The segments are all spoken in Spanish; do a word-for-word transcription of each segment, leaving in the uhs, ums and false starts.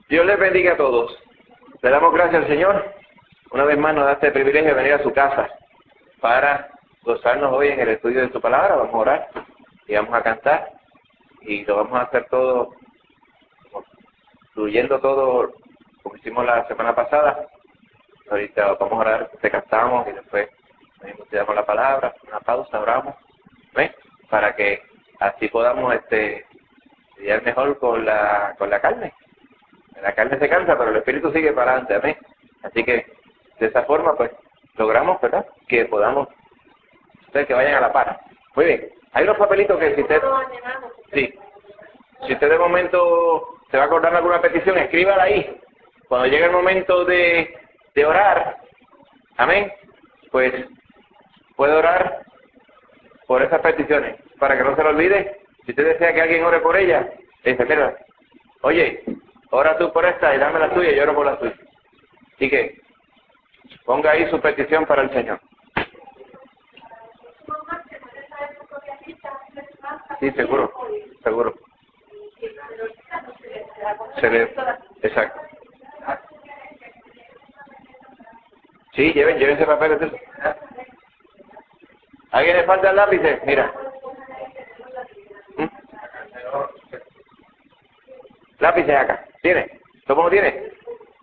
Dios les bendiga a todos. Le damos gracias al Señor. Una vez más nos da este privilegio de venir a su casa para gozarnos hoy en el estudio de su palabra. Vamos a orar y vamos a cantar y lo vamos a hacer todo, fluyendo todo como hicimos la semana pasada. Ahorita vamos a orar, te cantamos y después nos damos la palabra, una pausa, oramos, ¿ves? Para que así podamos este lidiar mejor con la con la carne. La carne se cansa, pero el espíritu sigue para adelante, amén. Así que de esa forma, pues, logramos, ¿verdad?, que podamos, ustedes que vayan a la par. Muy bien, hay unos papelitos que si usted, sí, si usted de momento se va a acordar alguna petición, escríbala ahí. Cuando llegue el momento de, de orar, amén, pues puede orar por esas peticiones, para que no se lo olvide. Si usted desea que alguien ore por ella, dice, mira, oye, ora tú por esta y dame la tuya y yo oro por la tuya. Así que ponga ahí su petición para el Señor. Sí, seguro, seguro. Se le, exacto. Sí, lleven, lleven ese papel. ¿A alguien le falta el lápiz? Mira. ¿Mm? Lápices acá. ¿Tiene? ¿Todo mundo tiene?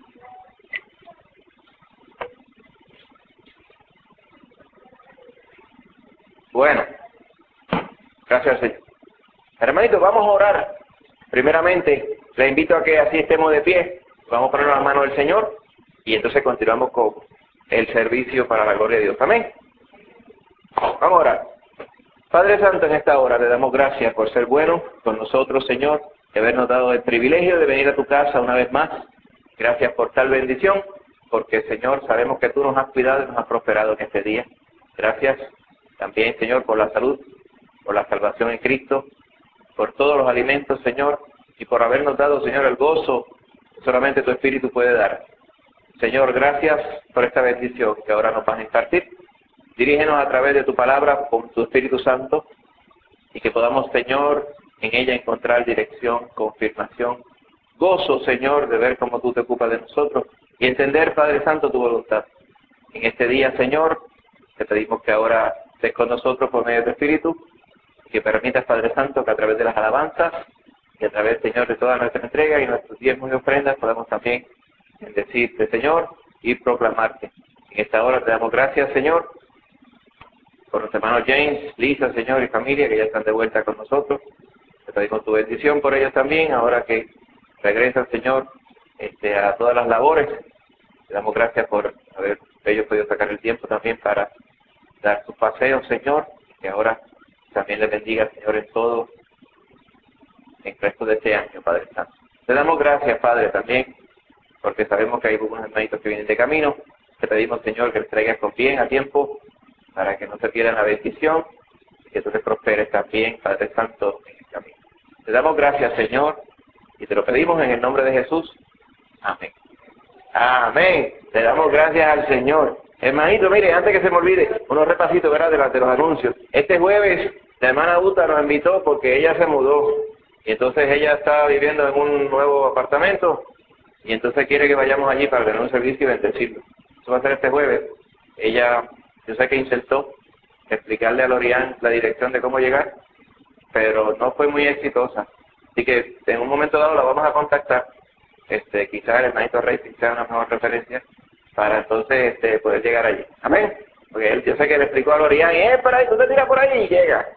Bueno. Gracias al Señor. Hermanitos, vamos a orar. Primeramente, le invito a que así estemos de pie. Vamos a poner las manos del Señor y entonces continuamos con el servicio para la gloria de Dios. Amén. Vamos a orar. Padre Santo, en esta hora le damos gracias por ser bueno con nosotros, Señor, y habernos dado el privilegio de venir a tu casa una vez más. Gracias por tal bendición, porque, Señor, sabemos que tú nos has cuidado y nos has prosperado en este día. Gracias también, Señor, por la salud, por la salvación en Cristo, por todos los alimentos, Señor, y por habernos dado, Señor, el gozo que solamente tu Espíritu puede dar. Señor, gracias por esta bendición que ahora nos vas a impartir. Dirígenos a través de tu palabra con tu Espíritu Santo y que podamos, Señor, en ella encontrar dirección, confirmación, gozo, Señor, de ver cómo tú te ocupas de nosotros y entender, Padre Santo, tu voluntad. En este día, Señor, te pedimos que ahora estés con nosotros por medio de tu Espíritu, que permitas, Padre Santo, que a través de las alabanzas y a través, Señor, de toda nuestra entrega y nuestros diezmos y ofrendas podamos también bendecirte, Señor, y proclamarte. En esta hora te damos gracias, Señor, por los hermanos James, Lisa, Señor, y familia que ya están de vuelta con nosotros. Te pedimos tu bendición por ellos también, ahora que regresan, Señor, este, a todas las labores. Te damos gracias por haber ellos podido sacar el tiempo también para dar sus paseos, Señor, que ahora también les bendiga, Señor, en todo en el resto de este año, Padre Santo. Te damos gracias, Padre, también, porque sabemos que hay algunos hermanitos que vienen de camino. Te pedimos, Señor, que les traigas con bien a tiempo, para que no se pierdan la bendición, y que tú te prosperes también, Padre Santo, en el camino. Te damos gracias, Señor, y te lo pedimos en el nombre de Jesús. Amén. Amén. Le damos gracias al Señor. Hermanito, mire, antes que se me olvide, unos repasitos, ¿verdad?, de, la, de los anuncios. Este jueves, la hermana Uta nos invitó porque ella se mudó. Y entonces ella está viviendo en un nuevo apartamento. Y entonces quiere que vayamos allí para tener un servicio y bendecirlo. Eso va a ser este jueves. Ella, yo sé que intentó explicarle a Lorian la dirección de cómo llegar, pero no fue muy exitosa. Así que en un momento dado la vamos a contactar. Este, quizás el hermanito Racing sea una mejor referencia para entonces este, poder llegar allí. Amén. Porque él, yo sé que le explicó a Lorian, y eh, por ahí, tú te tiras por ahí y llega.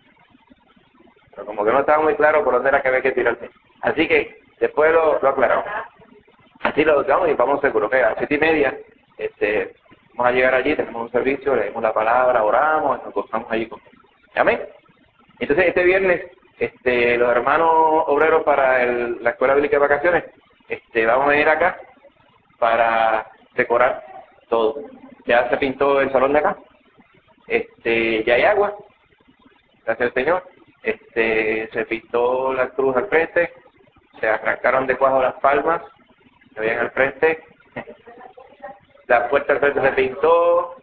Pero como que no estaba muy claro por dónde era que había que tirarse. Así que después lo, lo aclaramos. Así lo damos y vamos seguros que a las siete y media este, vamos a llegar allí, tenemos un servicio, leemos la palabra, oramos y nos gozamos allí con él. Amén. Entonces este viernes, este, los hermanos obreros para el, la Escuela Bíblica de Vacaciones, este, vamos a ir acá para decorar todo. Ya se pintó el salón de acá, este, ya hay agua, gracias al Señor, este, se pintó la cruz al frente, se arrancaron de cuajo las palmas que habían al frente, la puerta al frente se pintó,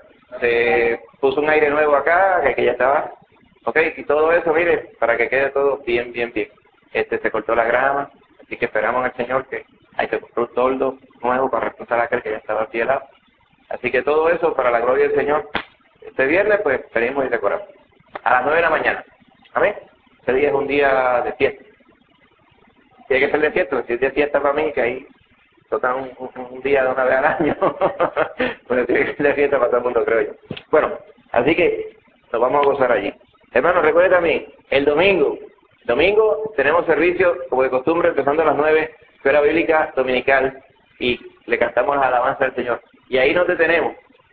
se puso un aire nuevo acá, que, que ya estaba, ok, y todo eso, mire, para que quede todo bien, bien, bien. Este, se cortó la grama, así que esperamos al Señor que toldo nuevo para reemplazar aquel que ya estaba aquí helado. Así que todo eso para la gloria del Señor. Este viernes pues pedimos y decoramos. A las nueve de la mañana. Amén. Ese día es un día de fiesta. Tiene que ser de fiesta, si es de fiesta para mí, que ahí toca un, un, un día de una vez al año. Bueno, tiene que ser de fiesta para todo el mundo, creo yo. Bueno, así que nos vamos a gozar allí. Hermanos, recuerden también, el domingo, domingo tenemos servicio, como de costumbre, empezando a las nueve, escuela bíblica dominical, y le cantamos las alabanzas al Señor. Y ahí nos detenemos.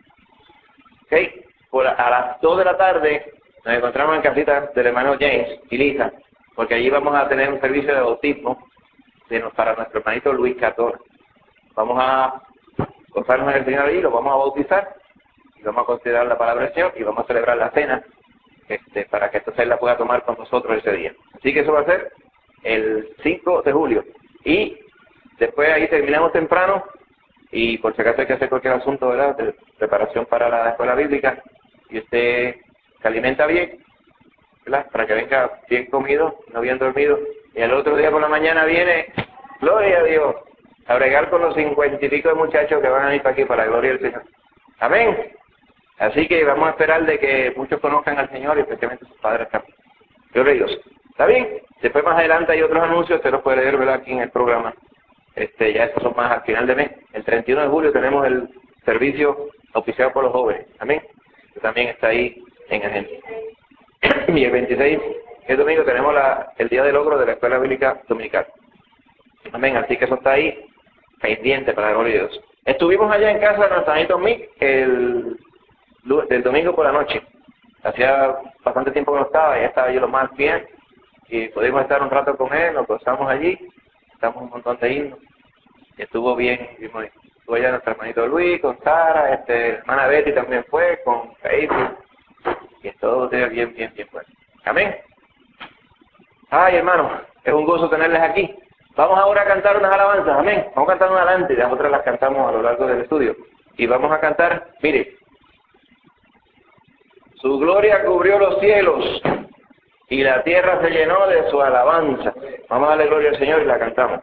¿Ok? Por, a las dos de la tarde nos encontramos en casita del hermano James y Lisa, porque allí vamos a tener un servicio de bautismo de, para nuestro hermanito Luis catorce. Vamos a gozarnos del Señor allí, lo vamos a bautizar, y vamos a considerar la palabra del Señor, y vamos a celebrar la cena, este, para que entonces él la pueda tomar con nosotros ese día. Así que eso va a ser el cinco de julio. Y después ahí terminamos temprano, y por si acaso hay que hacer cualquier asunto, ¿verdad?, de preparación para la escuela bíblica, y usted se alimenta bien, ¿verdad?, para que venga bien comido, no bien dormido, y el otro día por la mañana viene, gloria a Dios, a bregar con los cincuenta y pico de muchachos que van a ir para aquí, para la gloria del Señor. Amén. Así que vamos a esperar de que muchos conozcan al Señor, y especialmente sus padres también. Gloria a Dios. ¿Está bien? Después más adelante hay otros anuncios, usted los puede leer, ¿verdad?, aquí en el programa. Este, ya estos son más al final de mes. El treinta y uno de julio tenemos el servicio auspiciado por los jóvenes. Amén. Que también está ahí en agenda. Y el veintiséis, el domingo, tenemos la, el día de logro de la escuela bíblica dominical. Amén. Así que eso está ahí pendiente para la gloria de Dios. Estuvimos allá en casa de nuestro amiguito Mick el del domingo por la noche. Hacía bastante tiempo que no estaba, ya estaba yo lo más bien, y pudimos estar un rato con él, nos gozamos allí, estamos un montón de himnos, y estuvo bien, estuvo allá nuestro hermanito Luis, con Sara, este, hermana Betty también fue, con Casey, y todo bien, bien, bien, bien bueno. Amén. Ay, hermano, es un gozo tenerles aquí. Vamos ahora a cantar unas alabanzas, amén. Vamos a cantar una adelante y las otras las cantamos a lo largo del estudio. Y vamos a cantar, mire, su gloria cubrió los cielos y la tierra se llenó de su alabanza. Vamos a darle gloria al Señor y la cantamos.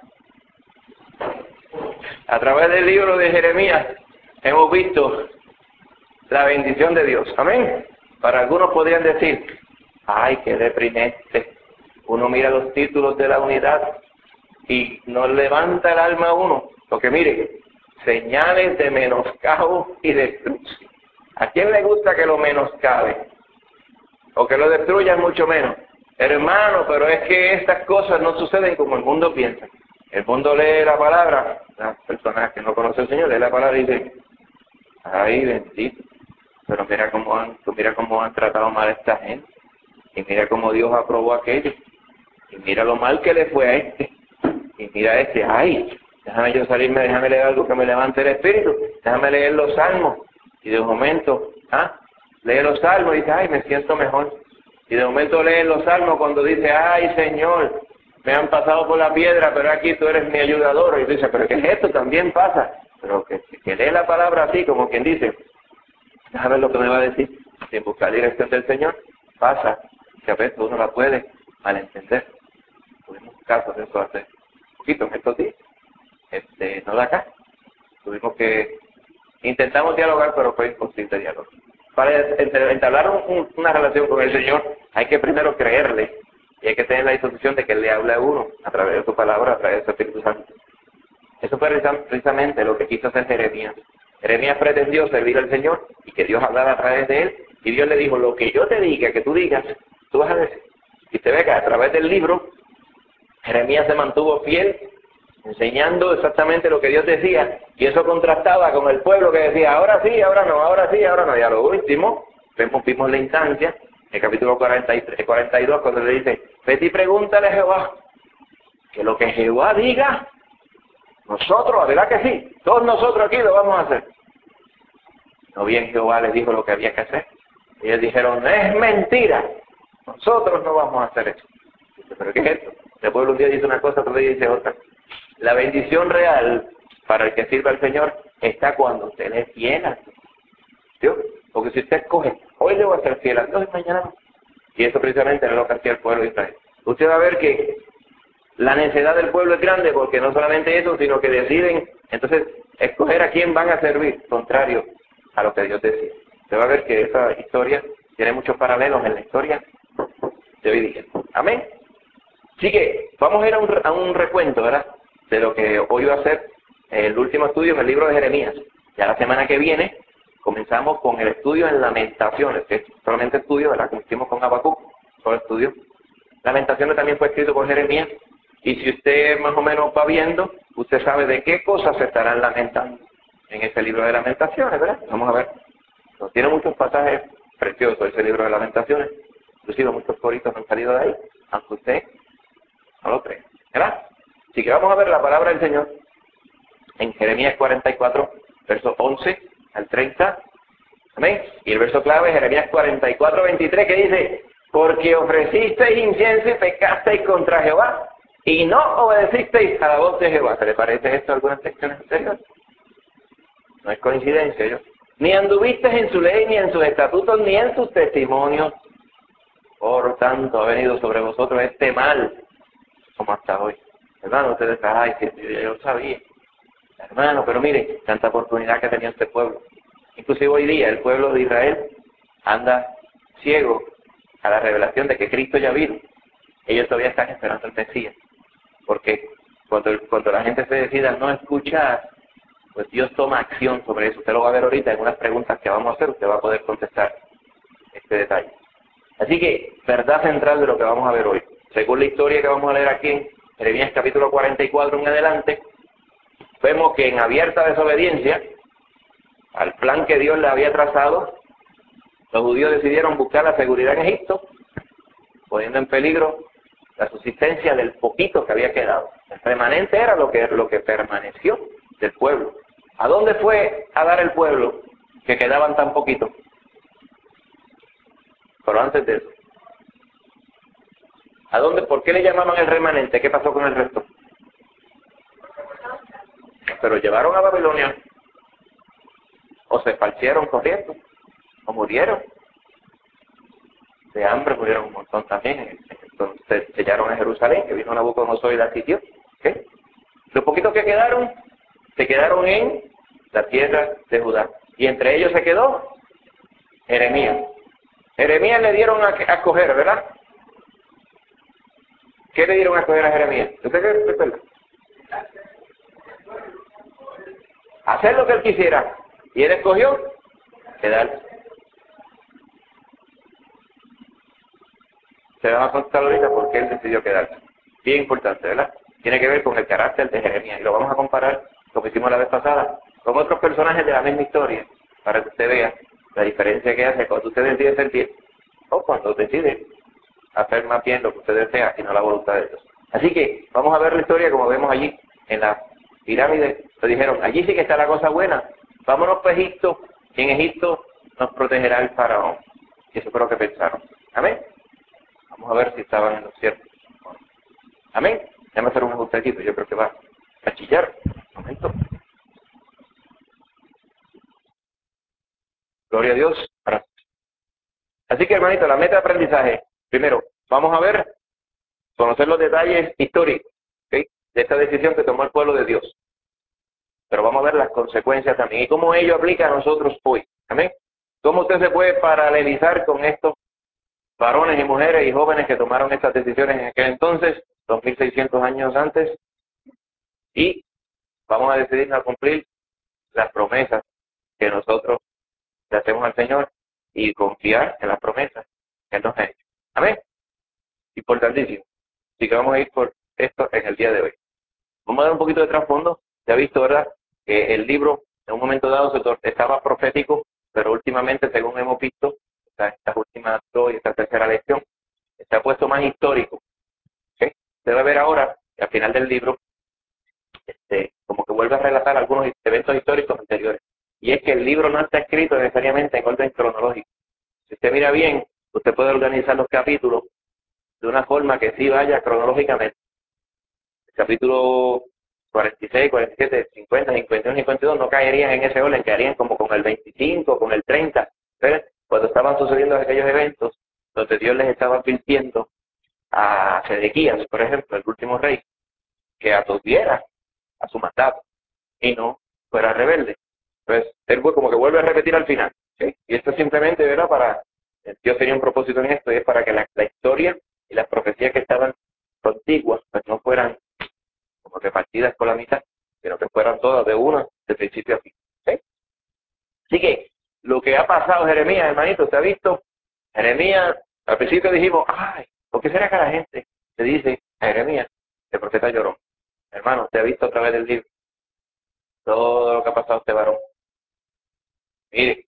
A través del libro de Jeremías hemos visto la bendición de Dios. Amén. Para algunos podrían decir, ay, qué deprimente. Uno mira los títulos de la unidad y nos levanta el alma a uno. Porque mire, señales de menoscabo y destrucción. ¿A quién le gusta que lo menoscabe? O que lo destruyan mucho menos. Hermano, pero es que estas cosas no suceden como el mundo piensa. El mundo lee la palabra, las personas que no conocen al Señor, lee la palabra y dicen, ay, bendito, pero mira cómo han, mira cómo han tratado mal a esta gente, y mira cómo Dios aprobó a aquello, y mira lo mal que le fue a este, y mira a este, ay, déjame yo salirme, déjame leer algo que me levante el espíritu, déjame leer los salmos, y de un momento, ah, lee los salmos y dice, ay, me siento mejor, y de momento lee los salmos cuando dice, ay, Señor, me han pasado por la piedra, pero aquí tú eres mi ayudador, y dice, pero ¿qué es esto? También pasa, pero que, que lee la palabra así, como quien dice, déjame ver lo que me va a decir, sin buscar dirección del Señor, pasa, que a veces uno la puede malentender. Tuvimos casos de eso hace un poquito en estos días, este, no de acá, tuvimos que, intentamos dialogar, pero fue imposible dialogar. Para entablar un, un, una relación con el Señor, hay que primero creerle, y hay que tener la disposición de que Él le hable a uno, a través de su palabra, a través de su Espíritu Santo. Eso fue precisamente lo que quiso hacer Jeremías. Jeremías pretendió servir al Señor y que Dios hablara a través de él. Y Dios le dijo, lo que yo te diga, que tú digas, tú vas a decir. Y usted ve que a través del libro, Jeremías se mantuvo fiel, enseñando exactamente lo que Dios decía. Y eso contrastaba con el pueblo que decía, ahora sí, ahora no, ahora sí, ahora no. Y a lo último, vemos, vimos la instancia, el capítulo cuarenta y tres, cuarenta y dos, cuando le dice, vete y pregúntale a Jehová, que lo que Jehová diga, nosotros, ¿verdad que sí? Todos nosotros aquí lo vamos a hacer. No bien Jehová les dijo lo que había que hacer. Ellos dijeron, es mentira. Nosotros no vamos a hacer eso. Dice, ¿pero qué es esto? El pueblo un día dice una cosa, otro día dice otra. La bendición real para el que sirva al Señor está cuando usted le es fiel a Dios. Porque si usted escoge, hoy le voy a ser fiel a Dios y mañana no. Y eso precisamente es lo que hacía el pueblo de Israel. Usted va a ver que La necedad del pueblo es grande porque no solamente eso, sino que deciden entonces escoger a quién van a servir, contrario a lo que Dios decía. Usted va a ver que esa historia tiene muchos paralelos en la historia de hoy día. Amén. Así que vamos a ir a un, a un recuento, ¿verdad?, de lo que hoy va a ser el último estudio en el libro de Jeremías. Ya la semana que viene comenzamos con el estudio en Lamentaciones, que es solamente estudio, ¿verdad?, como hicimos con Habacuc, solo estudio. Lamentaciones también fue escrito por Jeremías, y si usted más o menos va viendo, usted sabe de qué cosas se estarán lamentando en este libro de Lamentaciones, ¿verdad? Vamos a ver. No, tiene muchos pasajes preciosos ese libro de Lamentaciones, inclusive muchos coritos han salido de ahí, aunque usted no lo cree, ¿verdad? Así que vamos a ver la palabra del Señor en Jeremías cuarenta y cuatro, versos once al treinta. Amén. Y el verso clave es Jeremías cuarenta y cuatro, veintitrés, que dice: porque ofrecisteis incienso y pecasteis contra Jehová, y no obedecisteis a la voz de Jehová. ¿Se le parece esto a algunas secciones anteriores? No es coincidencia, yo. Ni anduvisteis en su ley, ni en sus estatutos, ni en sus testimonios. Por tanto, ha venido sobre vosotros este mal, como hasta hoy. Hermano, ustedes están, ay, sí, yo lo sabía. Hermano, pero mire, tanta oportunidad que tenía este pueblo. Inclusive hoy día el pueblo de Israel anda ciego a la revelación de que Cristo ya vino. Ellos todavía están esperando el Mesías. Porque cuando, cuando la gente se decida no escuchar, pues Dios toma acción sobre eso. Usted lo va a ver ahorita en unas preguntas que vamos a hacer, usted va a poder contestar este detalle. Así que, verdad central de lo que vamos a ver hoy. Según la historia que vamos a leer aquí en Jeremías capítulo cuarenta y cuatro en adelante, vemos que en abierta desobediencia al plan que Dios le había trazado, los judíos decidieron buscar la seguridad en Egipto, poniendo en peligro la subsistencia del poquito que había quedado. El remanente era lo que, lo que permaneció del pueblo. ¿A dónde fue a dar el pueblo que quedaban tan poquitos? Pero antes de eso, ¿a dónde? ¿Por qué le llamaban el remanente? ¿Qué pasó con el resto? Pero llevaron a Babilonia, o se esparcieron corriendo, o murieron. De hambre murieron un montón también. Entonces sellaron a Jerusalén, que vino Nabucodonosor y la sitió. ¿Okay? Los poquitos que quedaron, se quedaron en la tierra de Judá. Y entre ellos se quedó Jeremías. Jeremías le dieron a, a escoger, ¿verdad? ¿Qué le dieron a escoger a Jeremías? ¿Usted qué recuerda? Hacer lo que él quisiera. Y él escogió quedarse. Se va a contar ahorita por qué él decidió quedarse. Bien importante, ¿verdad? Tiene que ver con el carácter de Jeremías. Y lo vamos a comparar, como hicimos la vez pasada, con otros personajes de la misma historia, para que usted vea la diferencia que hace cuando usted decide ser bien, o cuando decide hacer más bien lo que usted desea y no la voluntad de Dios. Así que vamos a ver la historia como vemos allí en la pirámide. Le dijeron, allí sí que está la cosa buena. Vámonos para Egipto, y en Egipto nos protegerá el faraón. Y eso fue lo que pensaron. Amén. Vamos a ver si estaban en lo cierto. Amén. Déjame hacer un ajustecito, yo creo que va a chillar. Un momento. Gloria a Dios. Así que, hermanito, la meta de aprendizaje. Primero, vamos a ver, conocer los detalles históricos, ¿okay?, de esta decisión que tomó el pueblo de Dios. Pero vamos a ver las consecuencias también y cómo ello aplica a nosotros hoy. Amén. ¿Cómo usted se puede paralelizar con estos varones y mujeres y jóvenes que tomaron estas decisiones en aquel entonces, dos mil seiscientos años antes? Y vamos a decidir a cumplir las promesas que nosotros le hacemos al Señor y confiar en las promesas que Él nos ha hecho. Amén. Importantísimo. Así que vamos a ir por esto en el día de hoy. Vamos a dar un poquito de trasfondo. Se ha visto, ¿verdad?, que el libro en un momento dado se estaba profético, pero últimamente, según hemos visto, estas últimas dos y esta tercera lección, se ha puesto más histórico. ¿Okay? Se va a ver ahora, al final del libro, este, como que vuelve a relatar algunos eventos históricos anteriores. Y es que el libro no está escrito necesariamente en orden cronológico. Si usted mira bien, usted puede organizar los capítulos de una forma que sí vaya cronológicamente. El capítulo cuarenta y seis, cuarenta y siete, cincuenta, cincuenta y uno, cincuenta y dos no caerían en ese orden, caerían como con el veinticinco, con el treinta. ¿Ves? Cuando estaban sucediendo aquellos eventos donde Dios les estaba advirtiendo a Sedequías, por ejemplo, el último rey, que atuviera a su mandato y no fuera rebelde. Entonces, él fue como que vuelve a repetir al final. ¿Sí? Y esto simplemente era para, Dios tenía un propósito en esto, y es para que la, la historia y las profecías que estaban contiguas, pues no fueran como repartidas por la mitad, sino que fueran todas de una, de principio a fin. ¿Sí? Así que, lo que ha pasado Jeremías, hermanito, ¿se ha visto? Jeremías, al principio dijimos, ay, ¿por qué será que la gente se dice a Jeremías, el profeta lloró? Hermano, ¿te ha visto a través del libro todo lo que ha pasado a este varón? Mire,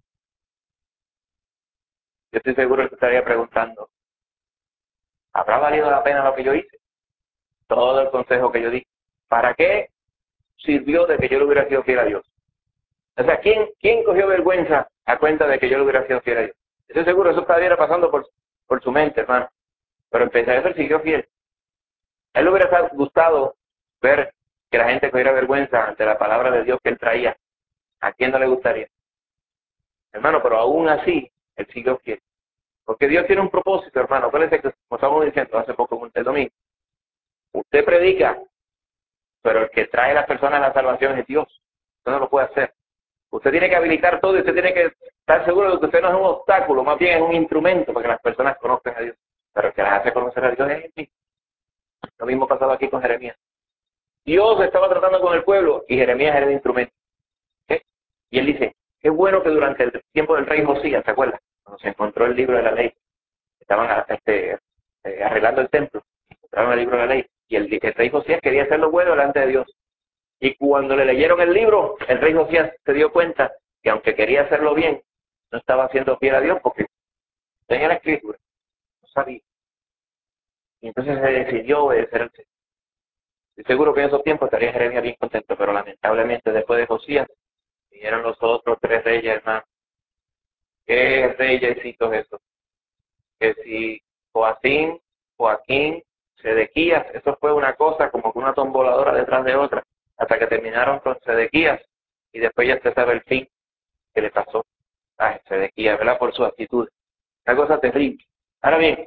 yo estoy seguro que te estaría preguntando, ¿habrá valido la pena lo que yo hice? Todo el consejo que yo di. ¿Para qué sirvió de que yo le hubiera sido fiel a Dios? O sea, ¿quién, quién cogió vergüenza a cuenta de que yo le hubiera sido fiel a Dios? Estoy seguro que eso estaría pasando por, por su mente, hermano. Pero en pensar eso, él siguió fiel. A él le hubiera gustado ver que la gente cogiera vergüenza ante la palabra de Dios que él traía. ¿A quién no le gustaría? Hermano, pero aún así, él siguió fiel. Porque Dios tiene un propósito, hermano. Acuérdense que, como estábamos diciendo hace poco, el domingo, usted predica, pero el que trae a las personas a la salvación es Dios. Usted no lo puede hacer. Usted tiene que habilitar todo y usted tiene que estar seguro de que usted no es un obstáculo, más bien es un instrumento para que las personas conozcan a Dios. Pero el que las hace conocer a Dios es Él mismo. Lo mismo pasaba aquí con Jeremías. Dios estaba tratando con el pueblo y Jeremías era el instrumento. ¿Sí? Y él dice, qué bueno que durante el tiempo del rey Josías, ¿se acuerda? Cuando se encontró el libro de la ley, estaban este, eh, arreglando el templo, encontraron el libro de la ley, y el, el rey Josías quería hacer lo bueno delante de Dios. Y cuando le leyeron el libro, el rey Josías se dio cuenta que aunque quería hacerlo bien, no estaba haciendo fiel a Dios porque tenía la escritura, no sabía. Y entonces se decidió obedecer al Señor. Estoy seguro que en esos tiempos estaría Jeremías bien contento, pero lamentablemente después de Josías, vinieron los otros tres reyes, hermano. ¿Qué reyesitos esos? Que si Joacín, Joaquín, Sedequías, eso fue una cosa como que una tomboladora detrás de otra, hasta que terminaron con Sedequías, y después ya se sabe el fin que le pasó a Sedequías, ¿verdad? Por su actitud. Una cosa terrible. Ahora bien,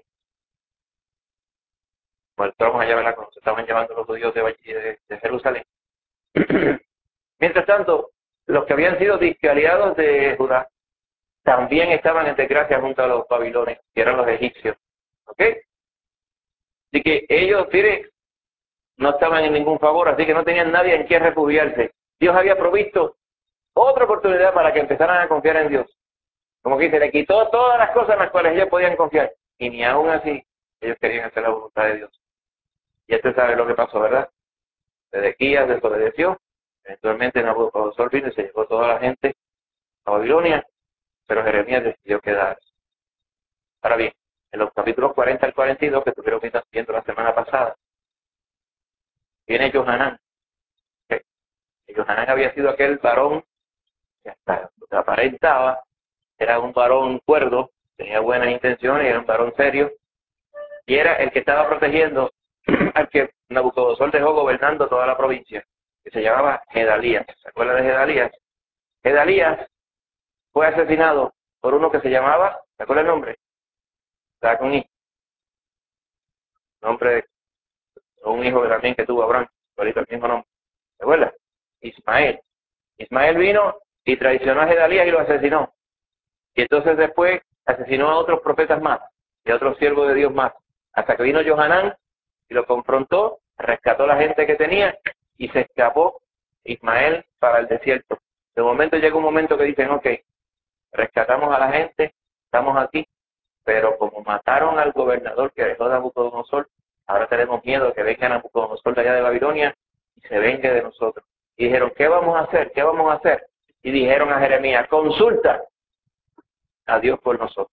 pues estamos allá, ¿verdad? Cuando se estaban llevando los judíos de, de, de Jerusalén. Mientras tanto, los que habían sido disque aliados de Judá también estaban en desgracia junto a los babilonios, que eran los egipcios. ¿Ok? Así que ellos, mire, no estaban en ningún favor, así que no tenían nadie en quien refugiarse. Dios había provisto otra oportunidad para que empezaran a confiar en Dios. Como que se le quitó todas las cosas en las cuales ellos podían confiar. Y ni aún así, ellos querían hacer la voluntad de Dios. Y usted sabe lo que pasó, ¿verdad? Sedequías desobedeció. Eventualmente Nabucodonosor vino y se llevó toda la gente a Babilonia, pero Jeremías decidió quedar. Ahora bien, en los capítulos cuarenta al cuarenta y dos que estuvieron viendo la semana pasada, viene Johanán. Y Johanán había sido aquel varón que hasta aparentaba, era un varón cuerdo, tenía buenas intenciones, era un varón serio, y era el que estaba protegiendo al que Nabucodonosor dejó gobernando toda la provincia, que se llamaba Gedalías. ¿Se acuerda de Gedalías? Gedalías fue asesinado por uno que se llamaba, ¿se acuerda el nombre? Estaba con I. Nombre de un hijo también que tuvo Abraham, ahorita el mismo nombre. ¿Se acuerda? Ismael. Ismael vino y traicionó a Gedalías y lo asesinó. Y entonces después asesinó a otros profetas más y a otros siervos de Dios más. Hasta que vino Johanán y lo confrontó, rescató a la gente que tenía y se escapó Ismael para el desierto. De momento llega un momento que dicen, ok, rescatamos a la gente, estamos aquí, pero como mataron al gobernador que dejó Nabucodonosor, ahora tenemos miedo de que venga Nabucodonosor de allá de Babilonia y se vengue de nosotros. Y dijeron, ¿qué vamos a hacer? ¿Qué vamos a hacer? Y dijeron a Jeremías, consulta a Dios por nosotros.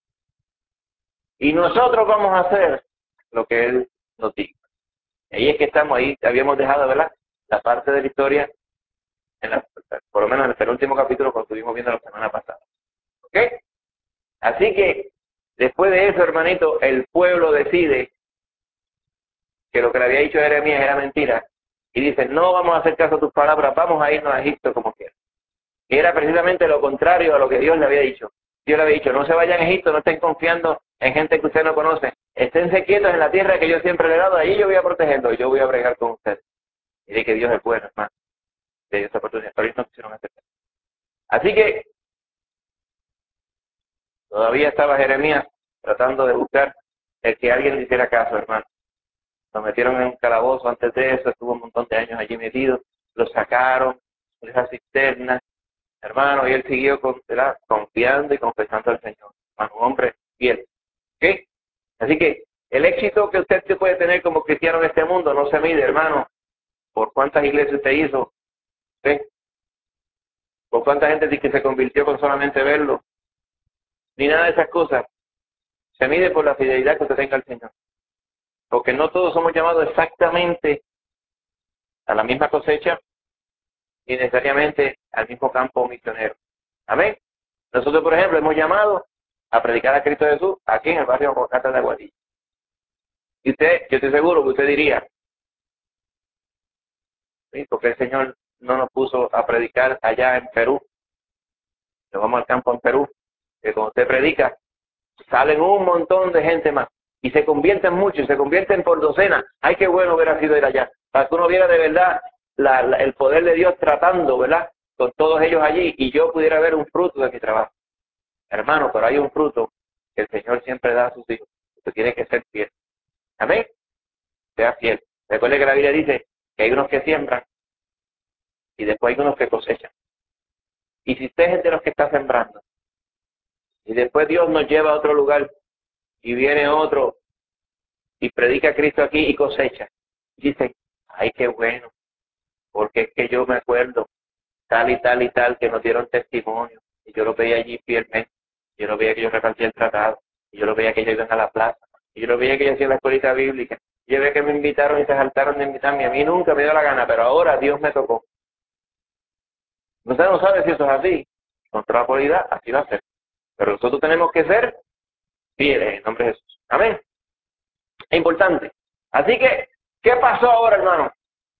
Y nosotros vamos a hacer lo que Él nos diga. Ahí es que estamos, ahí habíamos dejado, ¿verdad? La parte de la historia, en la, por lo menos en el penúltimo capítulo que estuvimos viendo la semana pasada. ¿Ok? Así que, después de eso, hermanito, el pueblo decide que lo que le había dicho Jeremías era mentira. Y dice, no vamos a hacer caso a tus palabras, vamos a irnos a Egipto como quieras. Y era precisamente lo contrario a lo que Dios le había dicho. Dios le había dicho, no se vayan a Egipto, no estén confiando en gente que usted no conoce. Esténse quietos en la tierra que yo siempre le he dado, ahí yo voy a protegerlo, y yo voy a bregar con ustedes. Y de que Dios es bueno, hermano. De Dios esa oportunidad, pero ellos no quisieron aceptar. Así que todavía estaba Jeremías tratando de buscar el que alguien le hiciera caso, hermano. Lo metieron en un calabozo antes de eso, estuvo un montón de años allí metido, lo sacaron de esa cisterna, hermano, y él siguió con, ¿verdad? Confiando y confesando al Señor. Hermano, un hombre fiel. ¿Ok? Así que el éxito que usted puede tener como cristiano en este mundo no se mide, hermano, por cuántas iglesias usted hizo, ¿sí? Por cuánta gente dice que se convirtió con solamente verlo, ni nada de esas cosas. Se mide por la fidelidad que usted tenga al Señor. Porque no todos somos llamados exactamente a la misma cosecha y necesariamente al mismo campo misionero. Amén. Nosotros, por ejemplo, hemos llamado a predicar a Cristo Jesús aquí en el barrio Bocata de Aguadilla. Y usted, yo estoy seguro que usted diría, ¿sí? Porque el Señor no nos puso a predicar allá en Perú. Nos vamos al campo en Perú, que cuando usted predica, salen un montón de gente más. Y se convierten muchos, se convierten por docenas. Ay, qué bueno hubiera sido ir allá. Para que uno viera de verdad la, la, el poder de Dios tratando, ¿verdad? Con todos ellos allí y yo pudiera ver un fruto de mi trabajo. Hermano, pero hay un fruto que el Señor siempre da a sus hijos. Usted tiene que ser fiel. Amén. Sea fiel. Recuerde que la Biblia dice que hay unos que siembran y después hay unos que cosechan. Y si usted es de los que está sembrando y después Dios nos lleva a otro lugar y viene otro y predica a Cristo aquí y cosecha, dice, ay, qué bueno, porque es que yo me acuerdo tal y tal y tal que nos dieron testimonio y yo lo veía allí fielmente, yo lo veía que ellos repartían el tratado, y yo lo veía que ellos iban a la plaza, y yo lo veía que ellos hacían la escuelita bíblica, y yo veía que me invitaron y se saltaron de invitarme, a mí nunca me dio la gana, pero ahora Dios me tocó. Usted no sabe si eso es así, con toda probabilidad así va a ser, pero nosotros tenemos que ser fieles en nombre de Jesús. Amén. Es importante. Así que, ¿qué pasó ahora, hermano?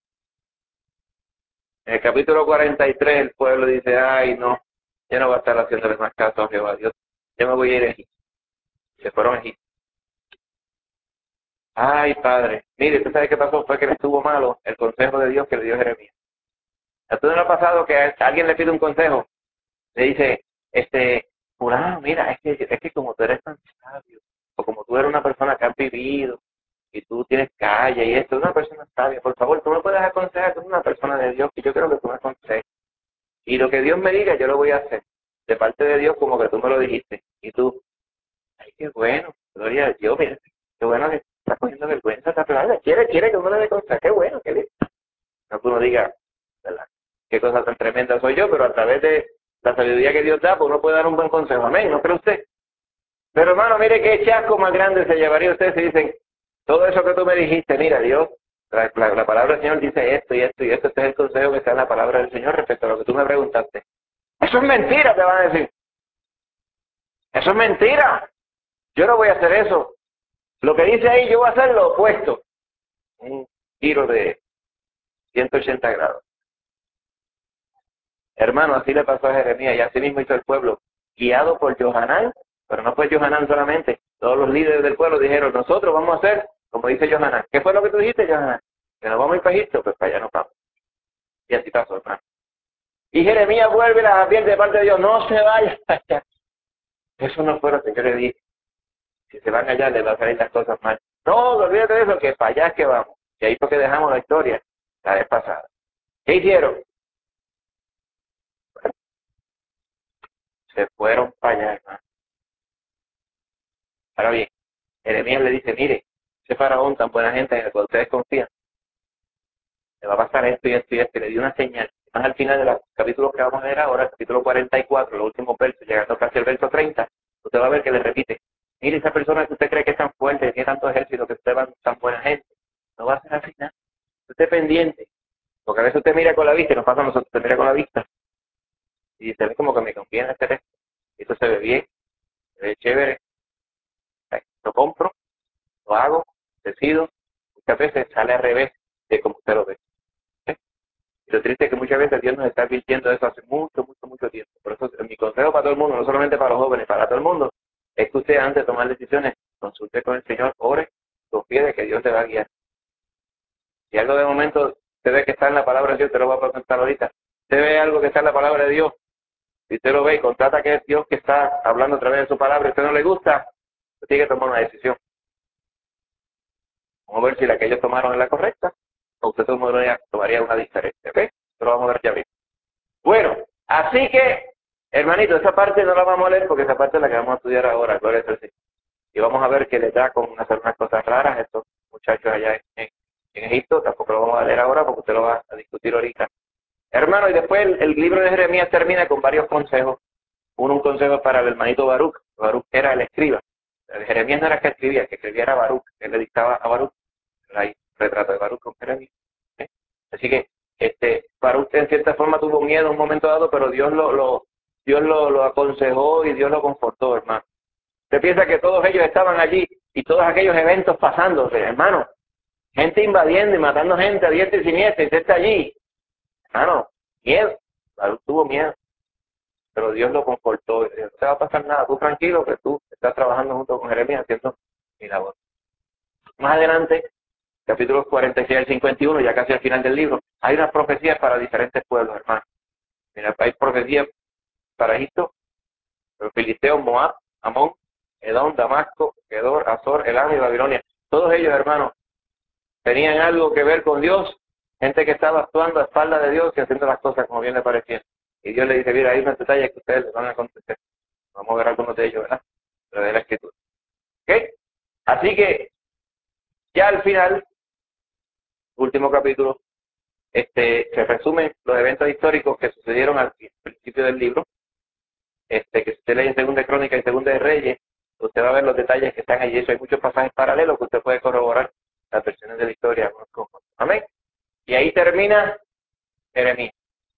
En el capítulo cuarenta y tres el pueblo dice, ay, no, ya no va a estar haciéndole más caso a Jehová Dios, yo me voy a ir a Egipto. Se fueron a Egipto. Ay, padre, mire, ¿usted sabe qué pasó? Fue que le estuvo malo el consejo de Dios que le dio Jeremías. ¿A usted no le ha pasado que a alguien le pide un consejo? Le dice, este, fulano, mira, es que, es que como tú eres tan sabio, o como tú eres una persona que has vivido, y tú tienes calle y esto, una persona sabia, por favor, tú me puedes aconsejar, tú eres una persona de Dios, que yo creo que tú me aconsejes. Y lo que Dios me diga, yo lo voy a hacer. De parte de Dios, como que tú me lo dijiste. Y tú, ay, qué bueno, gloria a Dios, mira, qué bueno que estás cogiendo vergüenza, esta palabra. Quiere, quiere que uno le dé consejo, qué bueno, qué lindo. No que uno diga, ¿verdad? Qué cosa tan tremenda soy yo, pero a través de la sabiduría que Dios da, pues uno puede dar un buen consejo. Amén, ¿no cree usted? Pero hermano, mire qué chasco más grande se llevaría usted si dicen, todo eso que tú me dijiste, mira, Dios, la, la, la palabra del Señor dice esto y esto y esto, este es el consejo que está en la palabra del Señor respecto a lo que tú me preguntaste. Eso es mentira, te van a decir. Eso es mentira. Yo no voy a hacer eso. Lo que dice ahí, yo voy a hacer lo opuesto. Un giro de ciento ochenta grados. Hermano, así le pasó a Jeremías y así mismo hizo el pueblo, guiado por Johanán, pero no fue Johanán solamente. Todos los líderes del pueblo dijeron, nosotros vamos a hacer como dice Johanán. ¿Qué fue lo que tú dijiste, Johanán? Que nos vamos a ir para Egipto, pues para allá no vamos. Y así pasó, hermano. Y Jeremías vuelve y las advierte de parte de Dios, no se vaya allá. Eso no fue lo que yo le dije. Si se van allá, les va a salir las cosas mal. No, olvídate de eso, que para allá es que vamos. Y ahí fue que dejamos la historia la vez pasada. ¿Qué hicieron? Se fueron para allá, hermano. Ahora bien, Jeremías le dice, mire, ese faraón tan buena gente en el que ustedes confían, le va a pasar esto y esto y esto, y le dio una señal. Más al final de los capítulos que vamos a ver ahora, el capítulo cuarenta y cuatro, los últimos versos, llegando casi al verso treinta, usted va a ver que le repite, mire, esa persona que usted cree que es tan fuerte, que tiene tanto ejército, que usted va tan buena gente, no va a ser así nada. Usted esté pendiente, porque a veces usted mira con la vista, y nos pasa a nosotros, usted mira con la vista, y se ve como que me conviene hacer esto, y esto se ve bien, se ve chévere, lo compro, lo hago, decido, muchas veces sale al revés de como usted lo ve. ¿Eh? Y lo triste es que muchas veces Dios nos está advirtiendo eso hace mucho, mucho, mucho tiempo. Por eso mi consejo para todo el mundo, no solamente para los jóvenes, para todo el mundo, es que usted antes de tomar decisiones, consulte con el Señor, ore, confíe de que Dios te va a guiar. Si algo de momento te ve que está en la palabra de Dios, te lo voy a presentar ahorita. Te ve algo que está en la palabra de Dios, si usted lo ve y constata que es Dios que está hablando a través de su palabra y a usted no le gusta, usted tiene que tomar una decisión. Vamos a ver si la que ellos tomaron es la correcta o usted tomaría, tomaría una diferente. ¿Ok? Eso lo vamos a ver ya mismo. Bueno, así que, hermanito, esa parte no la vamos a leer porque esa parte es la que vamos a estudiar ahora, gloria al Señor. Y vamos a ver que les da con hacer unas cosas raras a estos muchachos allá en, en, en Egipto. Tampoco lo vamos a leer ahora porque usted lo va a discutir ahorita. Hermano, y después el, el libro de Jeremías termina con varios consejos. Uno, un consejo para el hermanito Baruch. Baruch era el escriba. El Jeremías no era el que escribía, el que escribía era Baruch. Él le dictaba a Baruch. Hay retrato de Baruch con Jeremías. ¿Eh? Así que este Baruch en cierta forma tuvo miedo en un momento dado, pero Dios lo, lo, Dios lo, lo aconsejó y Dios lo confortó, hermano. Usted piensa que todos ellos estaban allí y todos aquellos eventos pasándose, hermano. Gente invadiendo y matando gente a diestra y siniestra y usted está allí. Hermano, miedo. Baruch tuvo miedo. Pero Dios lo confortó. Y dijo, no te va a pasar nada, tú tranquilo que tú estás trabajando junto con Jeremías haciendo mi labor. Más adelante, capítulos cuarenta y seis al cincuenta y uno, ya casi al final del libro, hay unas profecías para diferentes pueblos, hermano. Mira, hay profecías para Egipto, los filisteos, Moab, Amón, Edom, Damasco, Gedor, Azor, Elam y Babilonia. Todos ellos, hermanos, tenían algo que ver con Dios, gente que estaba actuando a espaldas de Dios y haciendo las cosas como bien le parecían. Y Dios le dice, mira, hay unos detalles que ustedes les van a contestar. Vamos a ver algunos de ellos, ¿verdad? Pero de la escritura. ¿Ok? Así que, ya al final, último capítulo, este, se resumen los eventos históricos que sucedieron al principio del libro. Este, que si usted lee en Segunda de Crónicas y Segunda de Reyes, usted va a ver los detalles que están allí. Eso hay muchos pasajes paralelos que usted puede corroborar las versiones de la historia. Amén. Y ahí termina Jeremías.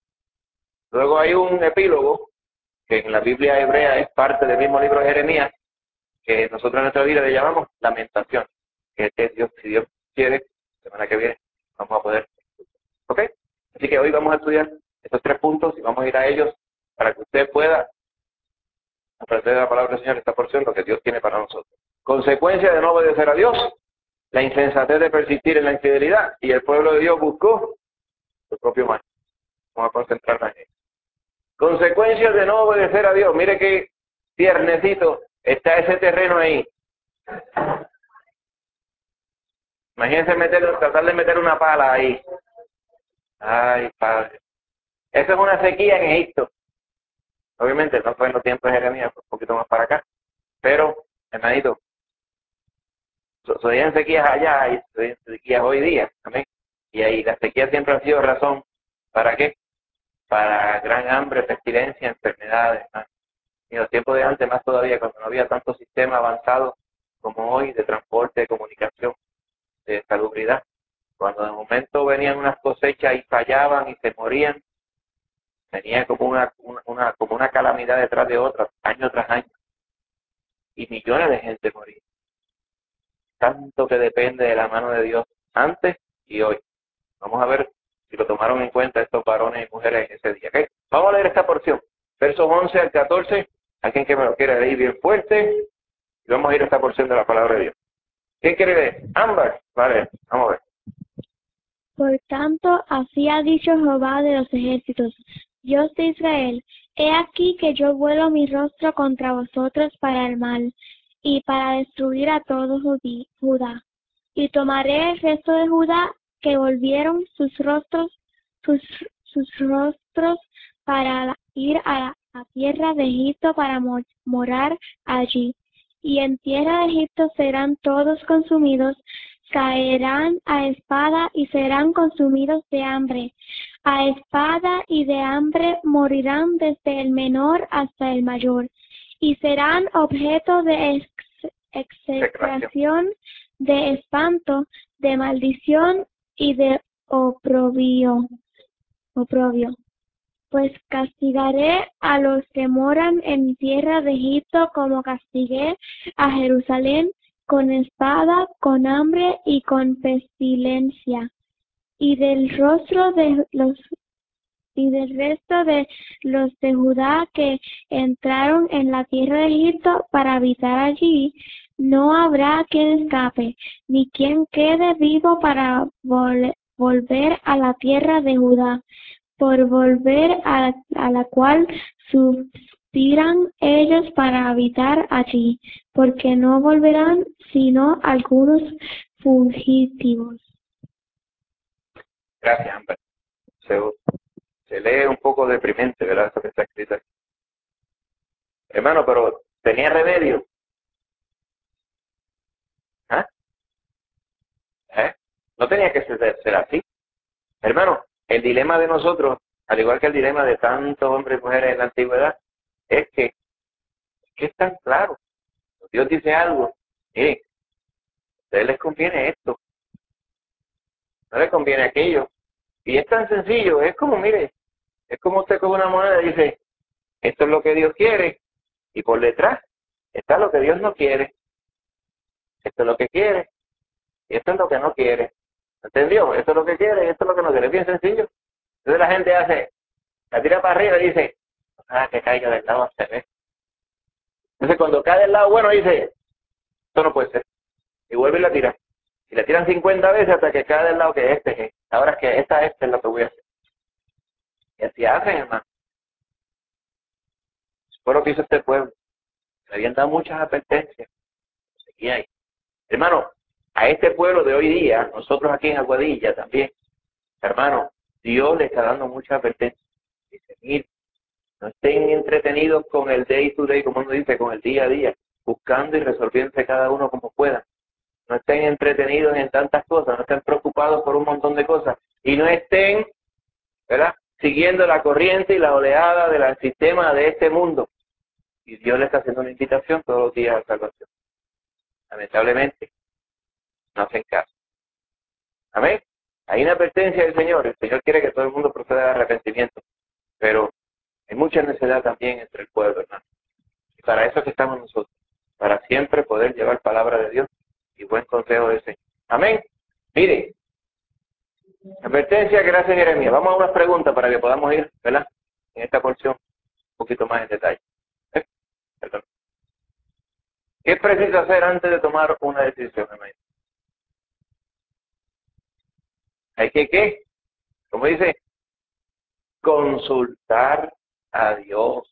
Luego hay un epílogo que en la Biblia hebrea es parte del mismo libro de Jeremías, que nosotros en nuestra vida le llamamos lamentación, que es Dios, si Dios quiere, la semana que viene vamos a poder. ¿Ok? Así que hoy vamos a estudiar estos tres puntos y vamos a ir a ellos para que usted pueda aprender de la palabra del Señor esta porción, lo que Dios tiene para nosotros. Consecuencia de no obedecer a Dios, la insensatez de persistir en la infidelidad, y el pueblo de Dios buscó su propio mal. Vamos a concentrarnos en eso. Consecuencias de no obedecer a Dios. Mire qué tiernecito está ese terreno ahí. Imagínense meter, tratar de meter una pala ahí. Ay, padre. Eso es una sequía en Egipto. Obviamente no fue en los tiempos de Jeremías, fue un poquito más para acá. Pero, hermanito, sucedían sequías allá y sucedían sequías hoy día. ¿Amén? Y ahí las sequías siempre han sido razón. ¿Para qué? Para gran hambre, pestilencia, enfermedades. ¿No? En los tiempos de antes, más todavía, cuando no había tanto sistema avanzado como hoy de transporte, de comunicación, de salubridad. Cuando de momento venían unas cosechas y fallaban y se morían, venía como una, una, una, como una calamidad detrás de otra, año tras año. Y millones de gente morían. Tanto que depende de la mano de Dios antes y hoy. Vamos a ver si lo tomaron en cuenta estos varones y mujeres en ese día. ¿Okay? Vamos a leer esta porción. Versos once al catorce. Alguien que me lo quiera leer bien fuerte. Y vamos a ir a esta porción de la palabra de Dios. ¿Quién quiere leer? Ámbar. Vale, vamos a ver. Por tanto, así ha dicho Jehová de los ejércitos, Dios de Israel, he aquí que yo vuelo mi rostro contra vosotros para el mal, y para destruir a todo Judá. Y tomaré el resto de Judá que volvieron sus rostros, sus, sus rostros para ir a la tierra de Egipto para mor morar allí. Y en tierra de Egipto serán todos consumidos, caerán a espada y serán consumidos de hambre. A espada y de hambre morirán desde el menor hasta el mayor, y serán objeto de ex execración, de espanto, de maldición y de oprobio. oprobio. Pues castigaré a los que moran en tierra de Egipto como castigué a Jerusalén, con espada, con hambre y con pestilencia. Y del rostro de los y del resto de los de Judá que entraron en la tierra de Egipto para habitar allí, No habrá quien escape, ni quien quede vivo para vol- volver a la tierra de Judá, por volver a, a la cual suspiran ellos para habitar allí, porque no volverán sino algunos fugitivos. Gracias, Amber. Se, se lee un poco deprimente, ¿verdad? Eso que está escrito aquí. Hermano, pero tenía remedio. ¿Ah? ¿Eh? No tenía que ser, ser así. Hermano, el dilema de nosotros, al igual que el dilema de tantos hombres y mujeres en la antigüedad, es que, que es tan claro. Dios dice algo, mire, a ustedes les conviene esto, no les conviene aquello. Y es tan sencillo, es como, mire, es como usted con una moneda y dice, esto es lo que Dios quiere, y por detrás está lo que Dios no quiere. Esto es lo que quiere, y esto es lo que no quiere. ¿Entendió? Esto es lo que quiere y esto es lo que no quiere. Es bien sencillo. Entonces la gente hace, la tira para arriba y dice, ah, que caiga del lado al revés. Entonces cuando cae del lado bueno dice, esto no puede ser. Y vuelve y la tira. Y la tiran cincuenta veces hasta que cae del lado que este es. Ahora es que esta, esta es lo que voy a hacer. Y así hacen, hermano. Fue lo que hizo este pueblo. Le habían dado muchas advertencias. Seguía ahí. Hermano, a este pueblo de hoy día, nosotros aquí en Aguadilla también, hermano, Dios le está dando muchas advertencias. Dice, mire, no estén entretenidos con el day to day, como uno dice, con el día a día, buscando y resolviéndose cada uno como pueda. No estén entretenidos en tantas cosas, no estén preocupados por un montón de cosas y no estén, ¿verdad?, siguiendo la corriente y la oleada del sistema de este mundo. Y Dios le está haciendo una invitación todos los días a salvación. Lamentablemente, no hacen caso. Amén. Hay una advertencia del Señor. El Señor quiere que todo el mundo proceda al arrepentimiento. Pero hay mucha necesidad también entre el pueblo, hermano. Y para eso es que estamos nosotros. Para siempre poder llevar palabra de Dios y buen consejo del Señor. Amén. Mire, advertencia que le hace Jeremías. Vamos a unas preguntas para que podamos ir, ¿verdad?, en esta porción un poquito más en detalle. ¿Eh? Perdón. ¿Qué es preciso hacer antes de tomar una decisión, hermano? Hay que, ¿qué? Como dice, consultar a Dios.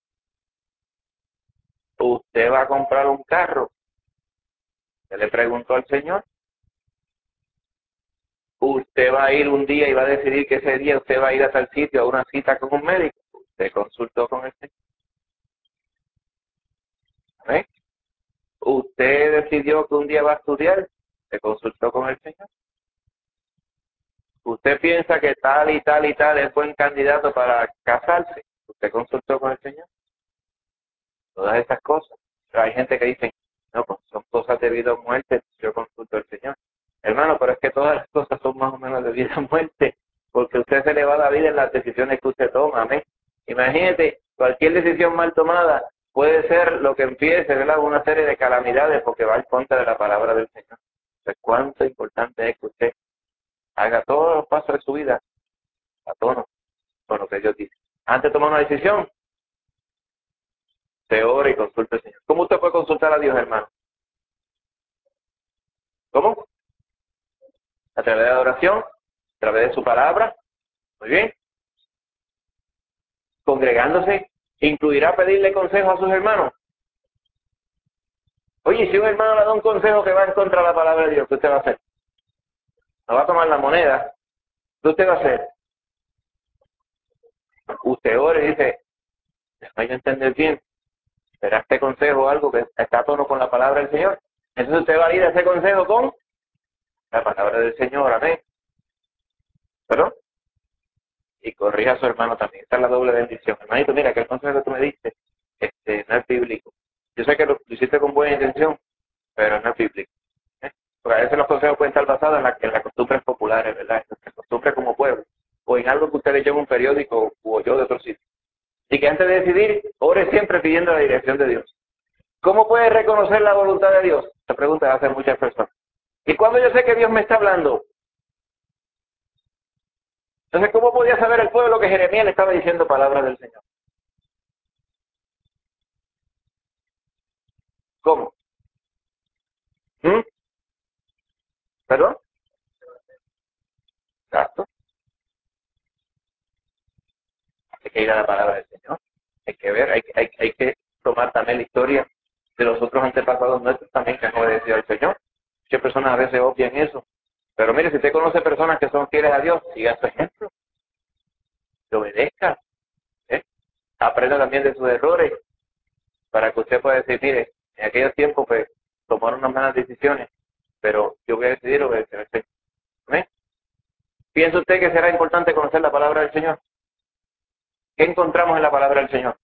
Usted va a comprar un carro. ¿Se le preguntó al Señor? Usted va a ir un día y va a decidir que ese día usted va a ir a tal sitio a una cita con un médico. Usted consultó con el Señor. ¿Eh? Usted decidió que un día va a estudiar. Se consultó con el Señor. Usted piensa que tal y tal y tal es buen candidato para casarse. Usted consultó con el Señor. Todas esas cosas. Pero hay gente que dice, no, pues son cosas de vida o muerte. Yo consulto al Señor. Hermano, pero es que todas las cosas son más o menos de vida o muerte, porque usted se le va la vida en las decisiones que usted toma. Amén. Imagínate, cualquier decisión mal tomada puede ser lo que empiece, ¿verdad?, una serie de calamidades porque va en contra de la palabra del Señor. Entonces, cuánto importante es que usted haga todos los pasos de su vida a tono con lo que Dios dice. Antes de tomar una decisión, se ora y consulta al Señor. ¿Cómo usted puede consultar a Dios, hermano? ¿Cómo? A través de la oración, a través de su palabra. Muy bien. Congregándose, incluirá pedirle consejo a sus hermanos. Oye, si un hermano le da un consejo que va en contra de la palabra de Dios, ¿qué usted va a hacer? No va a tomar la moneda. ¿Qué usted va a hacer? Usted ora y dice, déjame yo entender bien, ¿será este consejo algo que está a tono con la palabra del Señor? Entonces usted va a ir a ese consejo con la palabra del Señor, amén. ¿Perdón? Y corrija a su hermano también. Esta es la doble bendición. Hermanito, mira, que el consejo que tú me diste este, no es bíblico. Yo sé que lo, lo hiciste con buena intención, pero no es bíblico. ¿Eh? Porque a veces los consejos pueden estar basados en las en la costumbres populares, ¿verdad? En las costumbres como pueblo. O en algo que usted leyó en un periódico o oyó de otro sitio. Y que antes de decidir, ore siempre pidiendo la dirección de Dios. ¿Cómo puede reconocer la voluntad de Dios? Esta pregunta la hacen muchas personas. ¿Y cuando yo sé que Dios me está hablando? Entonces, ¿cómo podía saber el pueblo que Jeremías le estaba diciendo palabras del Señor? ¿Cómo? ¿Mm? ¿Perdón? Exacto. Hay que ir a la palabra del Señor. Hay que ver, hay, hay, hay que tomar también la historia de los otros antepasados nuestros también que han obedecido al Señor. Muchas personas a veces obvian eso. Pero mire, si usted conoce personas que son fieles a Dios, siga su ejemplo, que obedezca, ¿eh? Aprenda también de sus errores, para que usted pueda decir, mire, en aquellos tiempos pues tomaron unas malas decisiones, pero yo voy a decidir obedecer al Señor. ¿Eh? ¿Piensa usted que será importante conocer la palabra del Señor? ¿Qué encontramos en la palabra del Señor?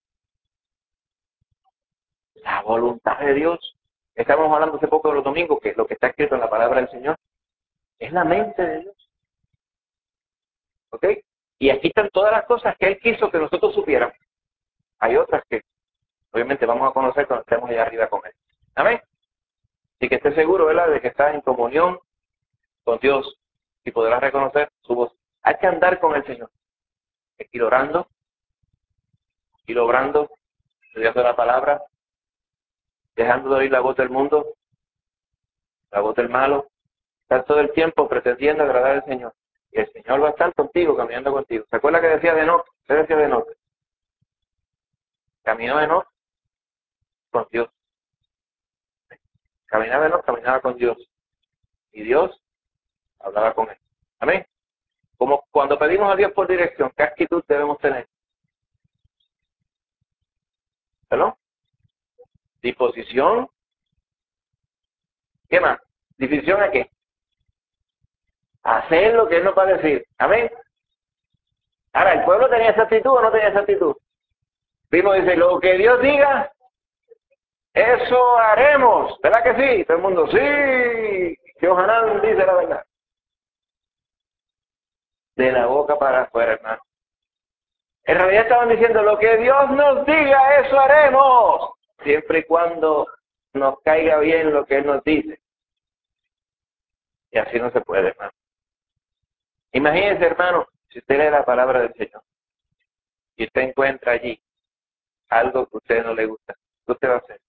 La voluntad de Dios. Estamos hablando hace poco de los domingos, que lo que está escrito en la palabra del Señor es la mente de Dios. ¿Ok? Y aquí están todas las cosas que Él quiso que nosotros supiéramos. Hay otras que obviamente vamos a conocer cuando estemos allá arriba con Él. Amén. Así que esté seguro, ¿verdad?, de que estás en comunión con Dios y podrás reconocer su voz. Hay que andar con el Señor. Hay que ir orando, ir obrando, estudiando la palabra, dejando de oír la voz del mundo, la voz del malo, estar todo el tiempo pretendiendo agradar al Señor. Y el Señor va a estar contigo, caminando contigo. ¿Se acuerda que decía de Enoc? ¿Qué decía de Enoc? Caminó Enoc con Dios. Caminaba Enoc, caminaba con Dios. Y Dios hablaba con él. Amén. Como cuando pedimos a Dios por dirección, ¿qué actitud debemos tener? ¿Perdón? Disposición. ¿Qué más? ¿Disposición a qué? Hacer lo que Él nos va a decir. Amén. Ahora, ¿el pueblo tenía esa actitud o no tenía esa actitud? Primo dice, lo que Dios diga, eso haremos. ¿Verdad que sí? Todo el mundo, sí. Que Johanán dice la verdad. De la boca para afuera, hermano. En realidad estaban diciendo, lo que Dios nos diga, eso haremos. Siempre y cuando nos caiga bien lo que Él nos dice. Y así no se puede, hermano. Imagínense, hermano, si usted lee la palabra del Señor y usted encuentra allí algo que a usted no le gusta, ¿qué usted va a hacer?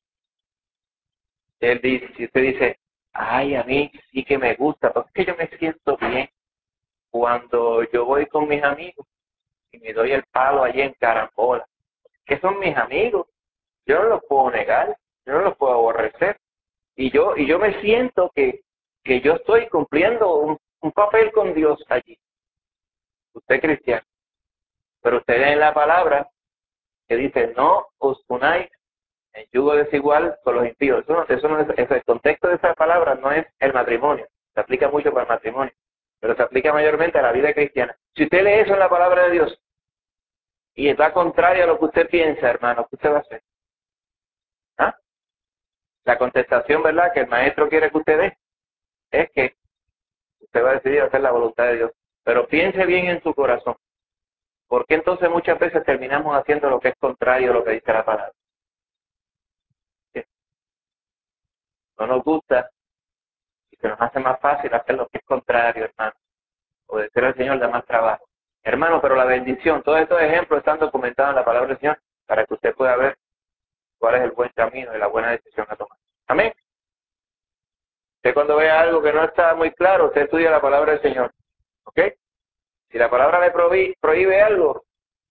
Él dice, si usted dice, ay, a mí sí que me gusta, porque es que yo me siento bien cuando yo voy con mis amigos y me doy el palo allí en carambola, que son mis amigos, yo no los puedo negar, yo no los puedo aborrecer, y yo y yo me siento que, que yo estoy cumpliendo un, un papel con Dios allí. Usted es cristiano, pero usted lee en la palabra que dice, no os unáis en yugo desigual con los impíos. Eso no, eso no es, eso, el contexto de esa palabra no es el matrimonio, se aplica mucho para el matrimonio, pero se aplica mayormente a la vida cristiana. Si usted lee eso en la palabra de Dios y está contrario a lo que usted piensa, hermano, ¿qué usted va a hacer? ¿Ah? La contestación, ¿verdad?, que el maestro quiere que usted dé, es que usted va a decidir hacer la voluntad de Dios. Pero piense bien en su corazón, porque entonces muchas veces terminamos haciendo lo que es contrario a lo que dice la palabra. ¿Sí? No nos gusta y se nos hace más fácil hacer lo que es contrario, hermano. Obedecer al Señor da más trabajo. Hermano, pero la bendición, todos estos ejemplos están documentados en la palabra del Señor para que usted pueda ver cuál es el buen camino y la buena decisión a tomar. Amén. Usted cuando vea algo que no está muy claro, usted estudia la palabra del Señor. ¿Ok? Si la palabra le prohíbe, prohíbe algo,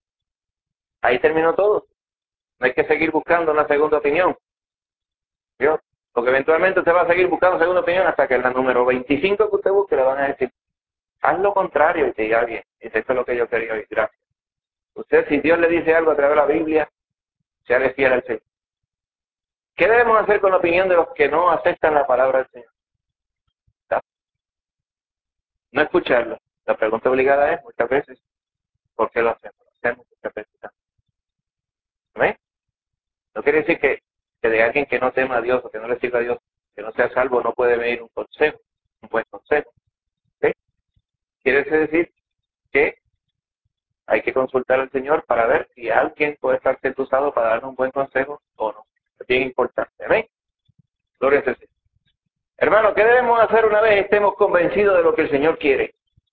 ahí terminó todo. No hay que seguir buscando una segunda opinión. ¿Vio? Porque eventualmente usted va a seguir buscando segunda opinión hasta que en la número veinticinco que usted busque le van a decir, haz lo contrario y te diga bien. Eso es lo que yo quería oír. Gracias. Usted, si Dios le dice algo a través de la Biblia, sea fiel al Señor. ¿Qué debemos hacer con la opinión de los que no aceptan la palabra del Señor? ¿Está? No escucharlo. La pregunta obligada es, muchas veces, ¿por qué lo hacemos? Lo hacemos muchas veces. ¿Amén? No quiere decir que, que de alguien que no tema a Dios o que no le sirva a Dios, que no sea salvo, no puede venir un consejo, un buen consejo. ¿Sí? Quiere decir que hay que consultar al Señor para ver si alguien puede estar usado para darnos un buen consejo o no. Es bien importante. Amén. Gloria al Señor. Hermano, ¿qué debemos hacer una vez estemos convencidos de lo que el Señor quiere?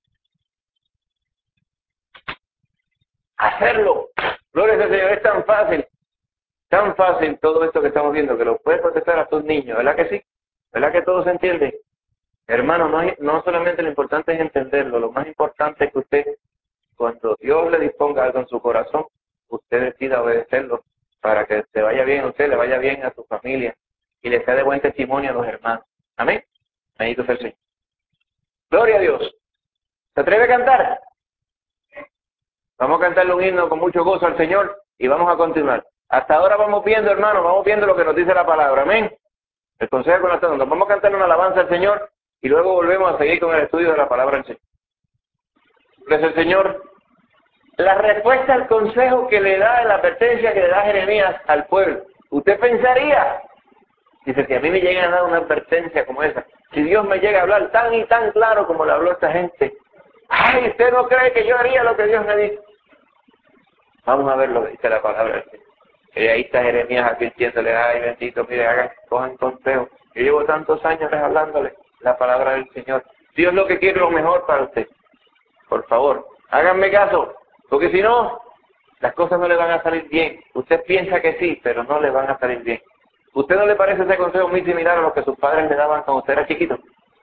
Hacerlo. Gloria al Señor. Es tan fácil, tan fácil todo esto que estamos viendo, que lo puedes contestar a tus niños, ¿verdad que sí? ¿Verdad que todo se entiende? Hermano, no, es- no solamente lo importante es entenderlo, lo más importante es que usted, cuando Dios le disponga algo en su corazón, usted decida obedecerlo para que se vaya bien a usted, le vaya bien a su familia y le sea de buen testimonio a los hermanos. Amén. Bendito sea el Señor. Gloria a Dios. ¿Se atreve a cantar? Vamos a cantarle un himno con mucho gozo al Señor y vamos a continuar. Hasta ahora vamos viendo, hermano, vamos viendo lo que nos dice la palabra. Amén. El consejo con la nos vamos a cantar una alabanza al Señor y luego volvemos a seguir con el estudio de la palabra del Señor. Gracias al Señor. La respuesta al consejo que le da, la advertencia que le da Jeremías al pueblo. Usted pensaría, dice, si a mí me llega a dar una advertencia como esa, si Dios me llega a hablar tan y tan claro como le habló esta gente, ay, ¿usted no cree que yo haría lo que Dios me dice? Vamos a ver lo que dice la palabra del Señor. Y ahí está Jeremías advirtiéndole, ay, bendito, mire, hagan, cojan consejo. Yo llevo tantos años hablándole la palabra del Señor. Dios lo que quiere es lo mejor para usted. Por favor, háganme caso, porque si no, las cosas no le van a salir bien. Usted piensa que sí, pero no le van a salir bien. ¿Usted no le parece ese consejo muy similar a lo que sus padres le daban cuando usted era chiquito?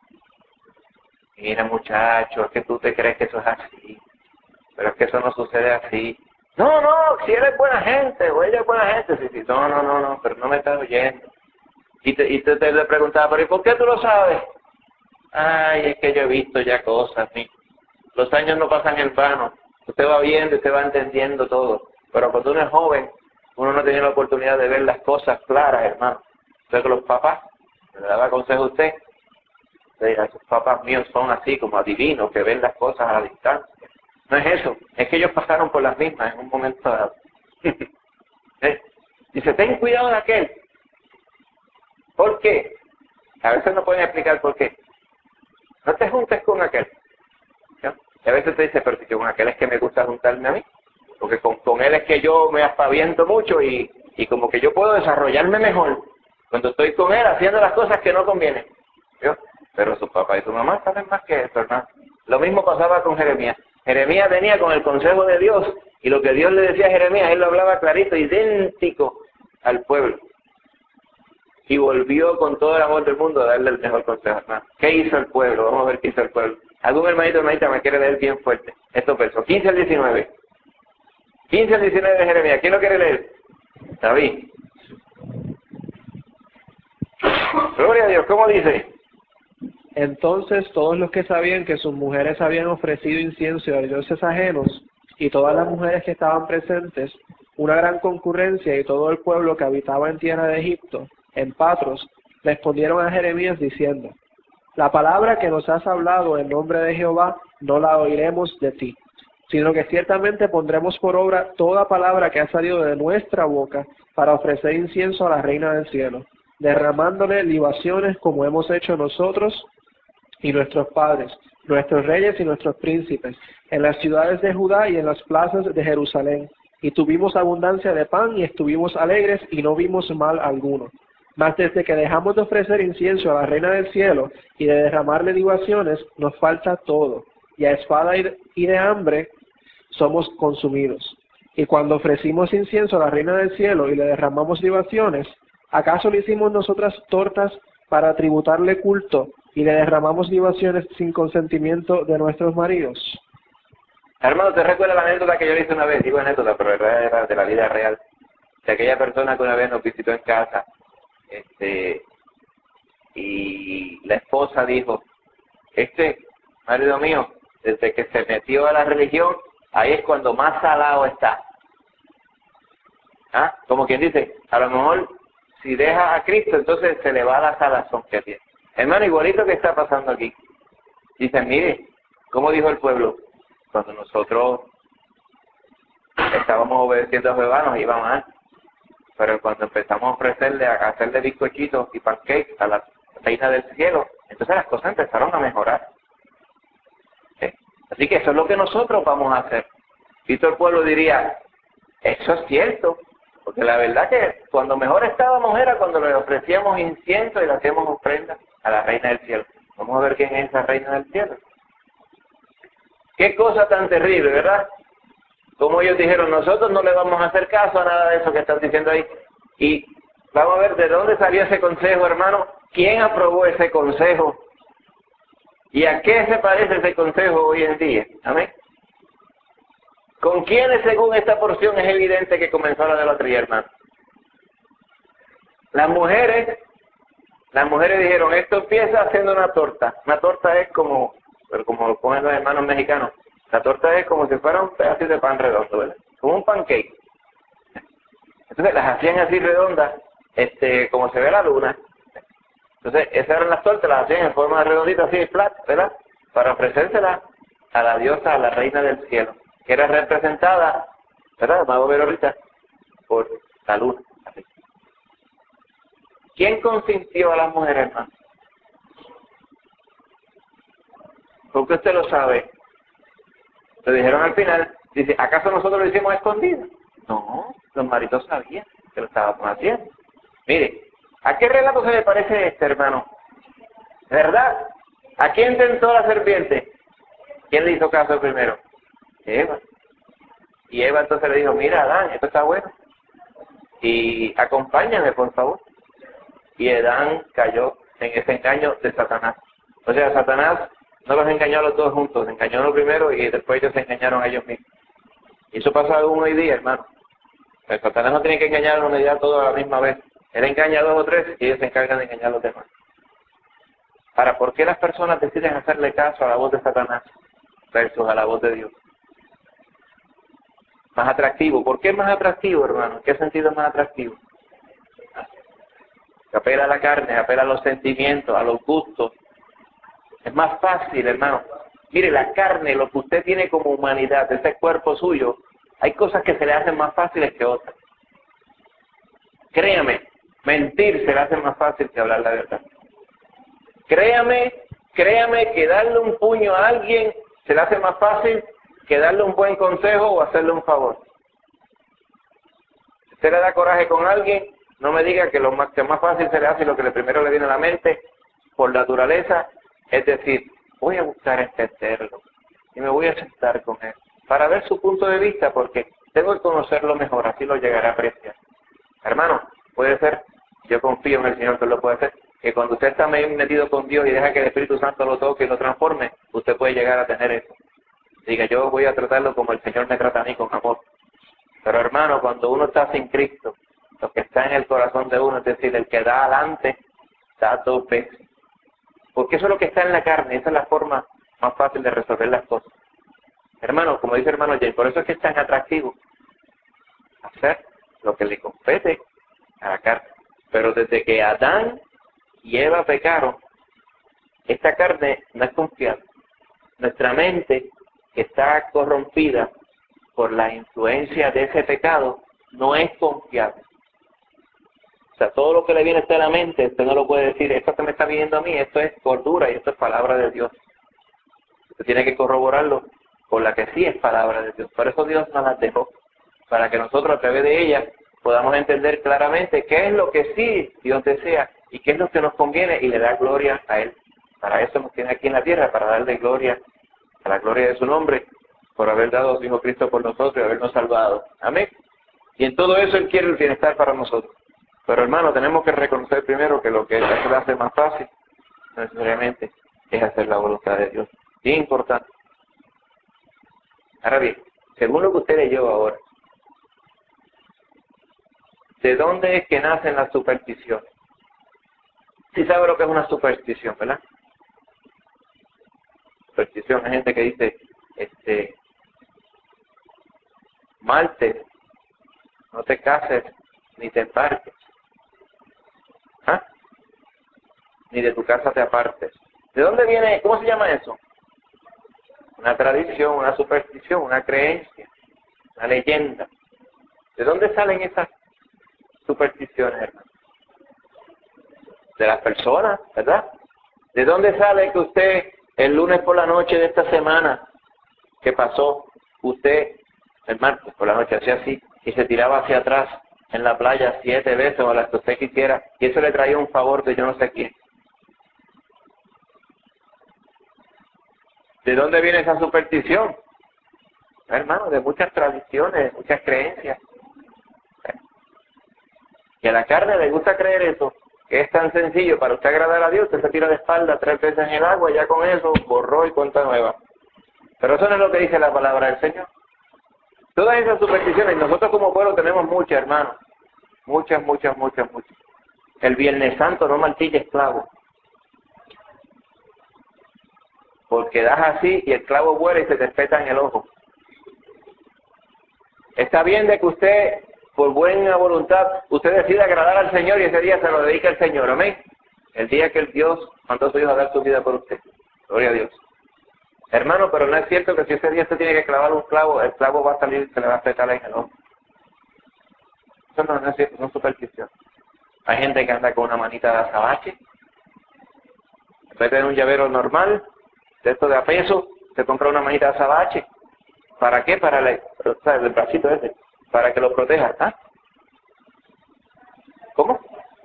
Mira, muchacho, es que tú te crees que eso es así, pero es que eso no sucede así. No, no, si él es buena gente, o ella es buena gente, sí, sí, no, no, no, no, pero no me estás oyendo. Y te, y te, te le preguntaba, pero ¿y por qué tú lo sabes? Ay, es que yo he visto ya cosas, mi. Los años no pasan en vano. Usted va viendo, usted va entendiendo todo. Pero cuando uno es joven, uno no tiene la oportunidad de ver las cosas claras, hermano. Entonces que los papás, le daba consejo a usted, le dirá, esos papás míos son así como adivinos, que ven las cosas a la distancia. No es eso, es que ellos pasaron por las mismas en un momento dado. ¿Eh? Dice, ten cuidado de aquel. ¿Por qué? A veces no pueden explicar por qué. No te juntes con aquel. ¿No? Y a veces te dice, pero si con aquel es que me gusta juntarme a mí. Porque con, con él es que yo me aspaviento mucho y, y como que yo puedo desarrollarme mejor cuando estoy con él haciendo las cosas que no convienen. ¿Vio? Pero su papá y su mamá saben más que eso, hermano. Lo mismo pasaba con Jeremías. Jeremías venía con el consejo de Dios y lo que Dios le decía a Jeremías, él lo hablaba clarito, idéntico al pueblo. Y volvió con todo el amor del mundo a darle el mejor consejo, hermano. ¿Qué hizo el pueblo? Vamos a ver qué hizo el pueblo. Algún hermanito o hermanita me quiere leer bien fuerte. Estos versos, quince al diecinueve. quince al diecinueve de Jeremías. ¿Quién lo quiere leer? David. Gloria a Dios. ¿Cómo dice? Entonces todos los que sabían que sus mujeres habían ofrecido incienso a dioses ajenos, y todas las mujeres que estaban presentes, una gran concurrencia y todo el pueblo que habitaba en tierra de Egipto, en Patros, respondieron a Jeremías diciendo, la palabra que nos has hablado en nombre de Jehová no la oiremos de ti, sino que ciertamente pondremos por obra toda palabra que ha salido de nuestra boca para ofrecer incienso a la reina del cielo, derramándole libaciones como hemos hecho nosotros y nuestros padres, nuestros reyes y nuestros príncipes, en las ciudades de Judá y en las plazas de Jerusalén. Y tuvimos abundancia de pan y estuvimos alegres y no vimos mal alguno. Mas desde que dejamos de ofrecer incienso a la reina del cielo y de derramarle libaciones, nos falta todo, y a espada y de, y de hambre somos consumidos. Y cuando ofrecimos incienso a la reina del cielo y le derramamos libaciones, ¿acaso le hicimos nosotras tortas para tributarle culto y le derramamos libaciones sin consentimiento de nuestros maridos? Hermano, ¿te recuerda la anécdota que yo le hice una vez? Digo anécdota, pero en realidad era de la vida real. De aquella persona que una vez nos visitó en casa, este, y la esposa dijo, este marido mío, desde que se metió a la religión, ahí es cuando más salado está. ¿Ah? Como quien dice, a lo mejor si deja a Cristo, entonces se le va la salazón que tiene. Hermano, igualito que está pasando aquí. Dicen, mire, ¿cómo dijo el pueblo? Cuando nosotros estábamos obedeciendo a Jehová nos iba mal. Pero cuando empezamos a ofrecerle, a hacerle bizcochitos y pancakes a la reina del cielo, entonces las cosas empezaron a mejorar. ¿Sí? Así que eso es lo que nosotros vamos a hacer. Y todo el pueblo diría, eso es cierto. Porque la verdad que cuando mejor estábamos era cuando le ofrecíamos incienso y le hacíamos ofrenda a la reina del cielo. Vamos a ver quién es esa reina del cielo. Qué cosa tan terrible, ¿verdad? Como ellos dijeron, nosotros no le vamos a hacer caso a nada de eso que están diciendo ahí. Y vamos a ver de dónde salió ese consejo, hermano. ¿Quién aprobó ese consejo? ¿Y a qué se parece ese consejo hoy en día? Amén. ¿Con quiénes, según esta porción, es evidente que comenzó la idolatría, hermano? Las mujeres, las mujeres dijeron, esto empieza haciendo una torta. Una torta es como, pero como lo ponen los hermanos mexicanos, la torta es como si fuera un pedacito de pan redondo, ¿verdad? Como un pancake. Entonces las hacían así redondas, este, como se ve la luna. Entonces esas eran las tortas, las hacían en forma redondita, así, flat, ¿verdad? Para ofrecérselas a la diosa, a la reina del cielo, que era representada, ¿verdad? Vamos a ver ahorita, por la luna. Así. ¿Quién consintió a las mujeres, hermano? Porque usted lo sabe. Le dijeron al final, dice, ¿acaso nosotros lo hicimos escondido? No, los maridos sabían que lo estábamos haciendo. Mire, ¿a qué relato se le parece este, hermano? ¿Verdad? ¿A quién tentó la serpiente? ¿Quién le hizo caso primero? Eva. Y Eva entonces le dijo, mira, Adán, esto está bueno. Y acompáñame, por favor. Y Adán cayó en ese engaño de Satanás. O sea, Satanás no los engañó a los dos juntos, engañó a uno primero y después ellos se engañaron a ellos mismos. Y eso pasa aún hoy día, hermano. El Satanás no tiene que engañar a la humanidad toda a la misma vez. Él engaña a dos o tres y ellos se encargan de engañar a los demás. Ahora, ¿por qué las personas deciden hacerle caso a la voz de Satanás versus a la voz de Dios? Más atractivo. ¿Por qué es más atractivo, hermano? ¿En qué sentido es más atractivo? Apela a la carne, apela a los sentimientos, a los gustos. Es más fácil, hermano. Mire, la carne, lo que usted tiene como humanidad, ese cuerpo suyo, hay cosas que se le hacen más fáciles que otras. Créame, mentir se le hace más fácil que hablar la verdad. Créame, créame que darle un puño a alguien se le hace más fácil que darle un buen consejo o hacerle un favor. Si usted le da coraje con alguien, no me diga que lo más, que más fácil se le hace y lo que primero le viene a la mente, por naturaleza, es decir, voy a buscar entenderlo y me voy a sentar con él para ver su punto de vista, porque tengo que conocerlo mejor, así lo llegaré a apreciar. Hermano, puede ser, yo confío en el Señor que lo puede hacer, que cuando usted está metido con Dios y deja que el Espíritu Santo lo toque y lo transforme, usted puede llegar a tener eso. Diga, yo voy a tratarlo como el Señor me trata a mí, con amor. Pero hermano, cuando uno está sin Cristo, lo que está en el corazón de uno, es decir, el que da adelante, da dos veces. Porque eso es lo que está en la carne, esa es la forma más fácil de resolver las cosas. Hermano, como dice hermano Jay, por eso es que es tan atractivo hacer lo que le compete a la carne. Pero desde que Adán y Eva pecaron, esta carne no es confiable. Nuestra mente, que está corrompida por la influencia de ese pecado, no es confiable. O sea, todo lo que le viene a usted a la mente, usted no lo puede decir, esto que me está viniendo a mí, esto es cordura y esto es palabra de Dios. Usted tiene que corroborarlo con la que sí es palabra de Dios. Por eso Dios nos las dejó, para que nosotros a través de ella podamos entender claramente qué es lo que sí Dios desea y qué es lo que nos conviene y le da gloria a Él. Para eso nos tiene aquí en la tierra, para darle gloria a la gloria de su nombre, por haber dado a su Hijo Cristo por nosotros y habernos salvado. Amén. Y en todo eso Él quiere el bienestar para nosotros. Pero hermano, tenemos que reconocer primero que lo que Él hace más fácil, no necesariamente, es hacer la voluntad de Dios. Bien importante. Ahora bien, según lo que usted leyó ahora, ¿de dónde es que nacen las supersticiones? Sí sabe lo que es una superstición, ¿verdad? Superstición, hay gente que dice, este, Marte, no te cases ni te embarques, ¿ah? Ni de tu casa te apartes. ¿De dónde viene, cómo se llama eso? Una tradición, una superstición, una creencia, una leyenda. ¿De dónde salen esas supersticiones, hermano? De las personas, ¿verdad? ¿De dónde sale que usted el lunes por la noche de esta semana que pasó, usted el martes por la noche hacía así y se tiraba hacia atrás en la playa siete veces o las que usted quisiera y eso le traía un favor de yo no sé quién? ¿De dónde viene esa superstición? Hermano, de muchas tradiciones, de muchas creencias. Y a la carne le gusta creer eso, que es tan sencillo para usted agradar a Dios, usted se tira de espalda tres veces en el agua, ya con eso borró y cuenta nueva. Pero eso no es lo que dice la palabra del Señor. Todas esas supersticiones, nosotros como pueblo tenemos muchas, hermanos. Muchas, muchas, muchas, muchas. El Viernes Santo no martille esclavo. Porque das así y el clavo vuela y se te espeta en el ojo. Está bien de que usted, por buena voluntad, usted decida agradar al Señor y ese día se lo dedica al Señor, amén. El día que el Dios mandó a su Hijo a dar su vida por usted. Gloria a Dios. Hermano, pero no es cierto que si ese día usted tiene que clavar un clavo, el clavo va a salir y se le va a apretar en el ojo. Eso no, no es cierto, no es superstición. Hay gente que anda con una manita de azabache. En vez de un llavero normal, de esto de a peso, se compra una manita de azabache. ¿Para qué? Para la, o sea, el bracito ese, para que lo proteja. ¿Ah? ¿Cómo?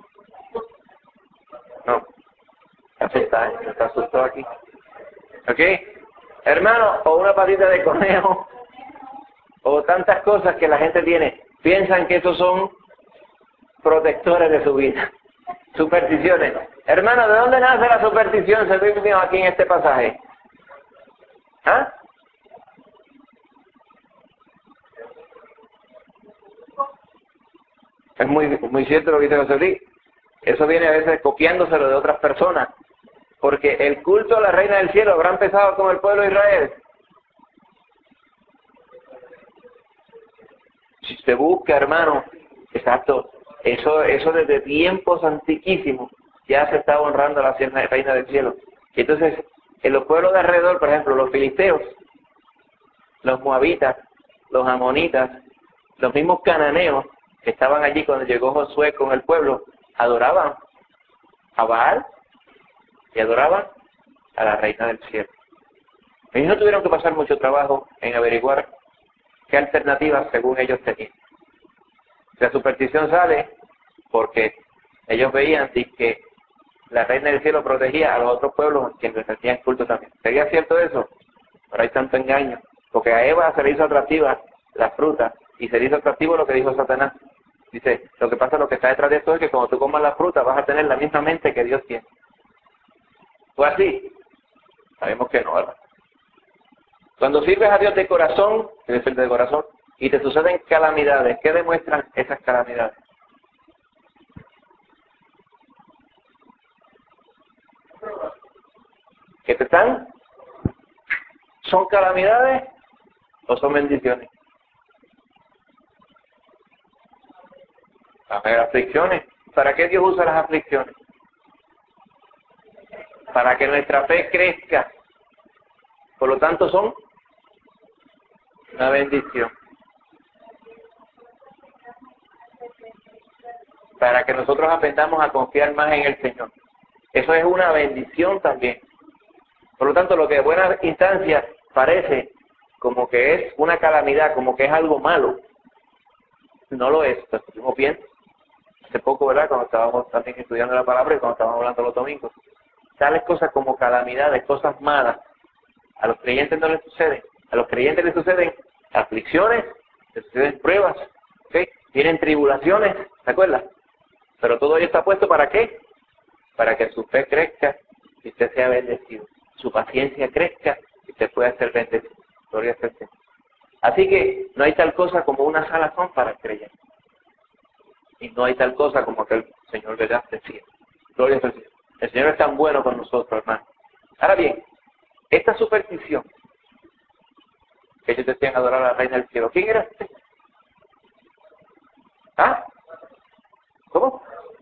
No. Se asusta, ¿eh? Se asustó aquí. ¿Ok? Hermano, o una patita de conejo, o tantas cosas que la gente tiene, piensan que esos son protectores de su vida. Supersticiones. Hermano, ¿de dónde nace la superstición? Se ve mío aquí en este pasaje. ¿Ah? Es muy, muy cierto lo que dice José Luis. Eso viene a veces copiándoselo de otras personas. Porque el culto a la Reina del Cielo habrá empezado con el pueblo de Israel. Si usted busca, hermano, exacto, eso, eso desde tiempos antiquísimos ya se está honrando a la Reina del Cielo. Y entonces, en los pueblos de alrededor, por ejemplo, los filisteos, los moabitas, los amonitas, los mismos cananeos que estaban allí cuando llegó Josué con el pueblo, adoraban a Baal y adoraban a la Reina del Cielo. Ellos no tuvieron que pasar mucho trabajo en averiguar qué alternativas según ellos tenían. La superstición sale porque ellos veían que la Reina del Cielo protegía a los otros pueblos quienes rendían culto también. ¿Sería cierto eso? Pero hay tanto engaño. Porque a Eva se le hizo atractiva la fruta y se le hizo atractivo lo que dijo Satanás. Dice, lo que pasa, lo que está detrás de esto es que cuando tú comas la fruta vas a tener la misma mente que Dios tiene. ¿Fue así? Sabemos que no, ¿verdad? Cuando sirves a Dios de corazón, debe ser de corazón, y te suceden calamidades, ¿qué demuestran esas calamidades? ¿Que te están? ¿Son calamidades o son bendiciones? A ver, aflicciones. ¿Para qué Dios usa las aflicciones? Para que nuestra fe crezca. Por lo tanto, son una bendición. Para que nosotros aprendamos a confiar más en el Señor. Eso es una bendición también. Por lo tanto, lo que de buena instancia parece como que es una calamidad, como que es algo malo, no lo es. Lo estuvimos viendo hace poco, ¿verdad? Cuando estábamos también estudiando la palabra y cuando estábamos hablando los domingos. Tales cosas como calamidades, cosas malas, a los creyentes no les suceden. A los creyentes les suceden aflicciones, les suceden pruebas, ¿okay? Tienen tribulaciones, ¿se acuerdan? Pero todo ello está puesto ¿para qué? Para que su fe crezca y usted sea bendecido. Su paciencia crezca y usted pueda ser bendecido. Gloria al Señor. Así que no hay tal cosa como una salazón para el creyente. Y no hay tal cosa como que el Señor verdad decía. Gloria al Señor. El Señor es tan bueno con nosotros, hermano. Ahora bien, esta superstición que ellos decían adorar a la Reina del Cielo, ¿quién era usted? ¿Ah? ¿Cómo?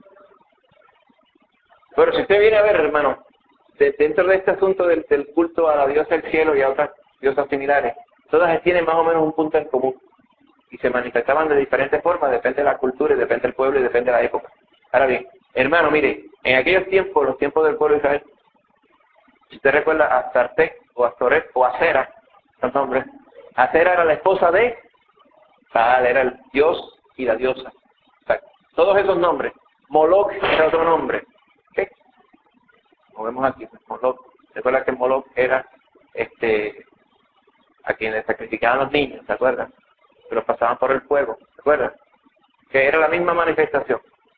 Pero si usted viene a ver, hermano, de, dentro de este asunto del, del culto a la diosa del cielo y a otras diosas similares, todas tienen más o menos un punto en común. Y se manifestaban de diferentes formas, depende de la cultura, y depende del pueblo y depende de la época. Ahora bien, hermano, mire, en aquellos tiempos, los tiempos del pueblo de Israel, si usted recuerda a Astarte o Astoret o Acera, son nombres, Acera era la esposa de Baal, era el dios y la diosa. O sea, todos esos nombres. Moloch era otro nombre. ¿Qué? Como vemos aquí, Moloch. Recuerda que Moloch era este a quienes sacrificaban los niños, ¿se acuerdan? Que los pasaban por el fuego, ¿se acuerdan? Que era la misma manifestación.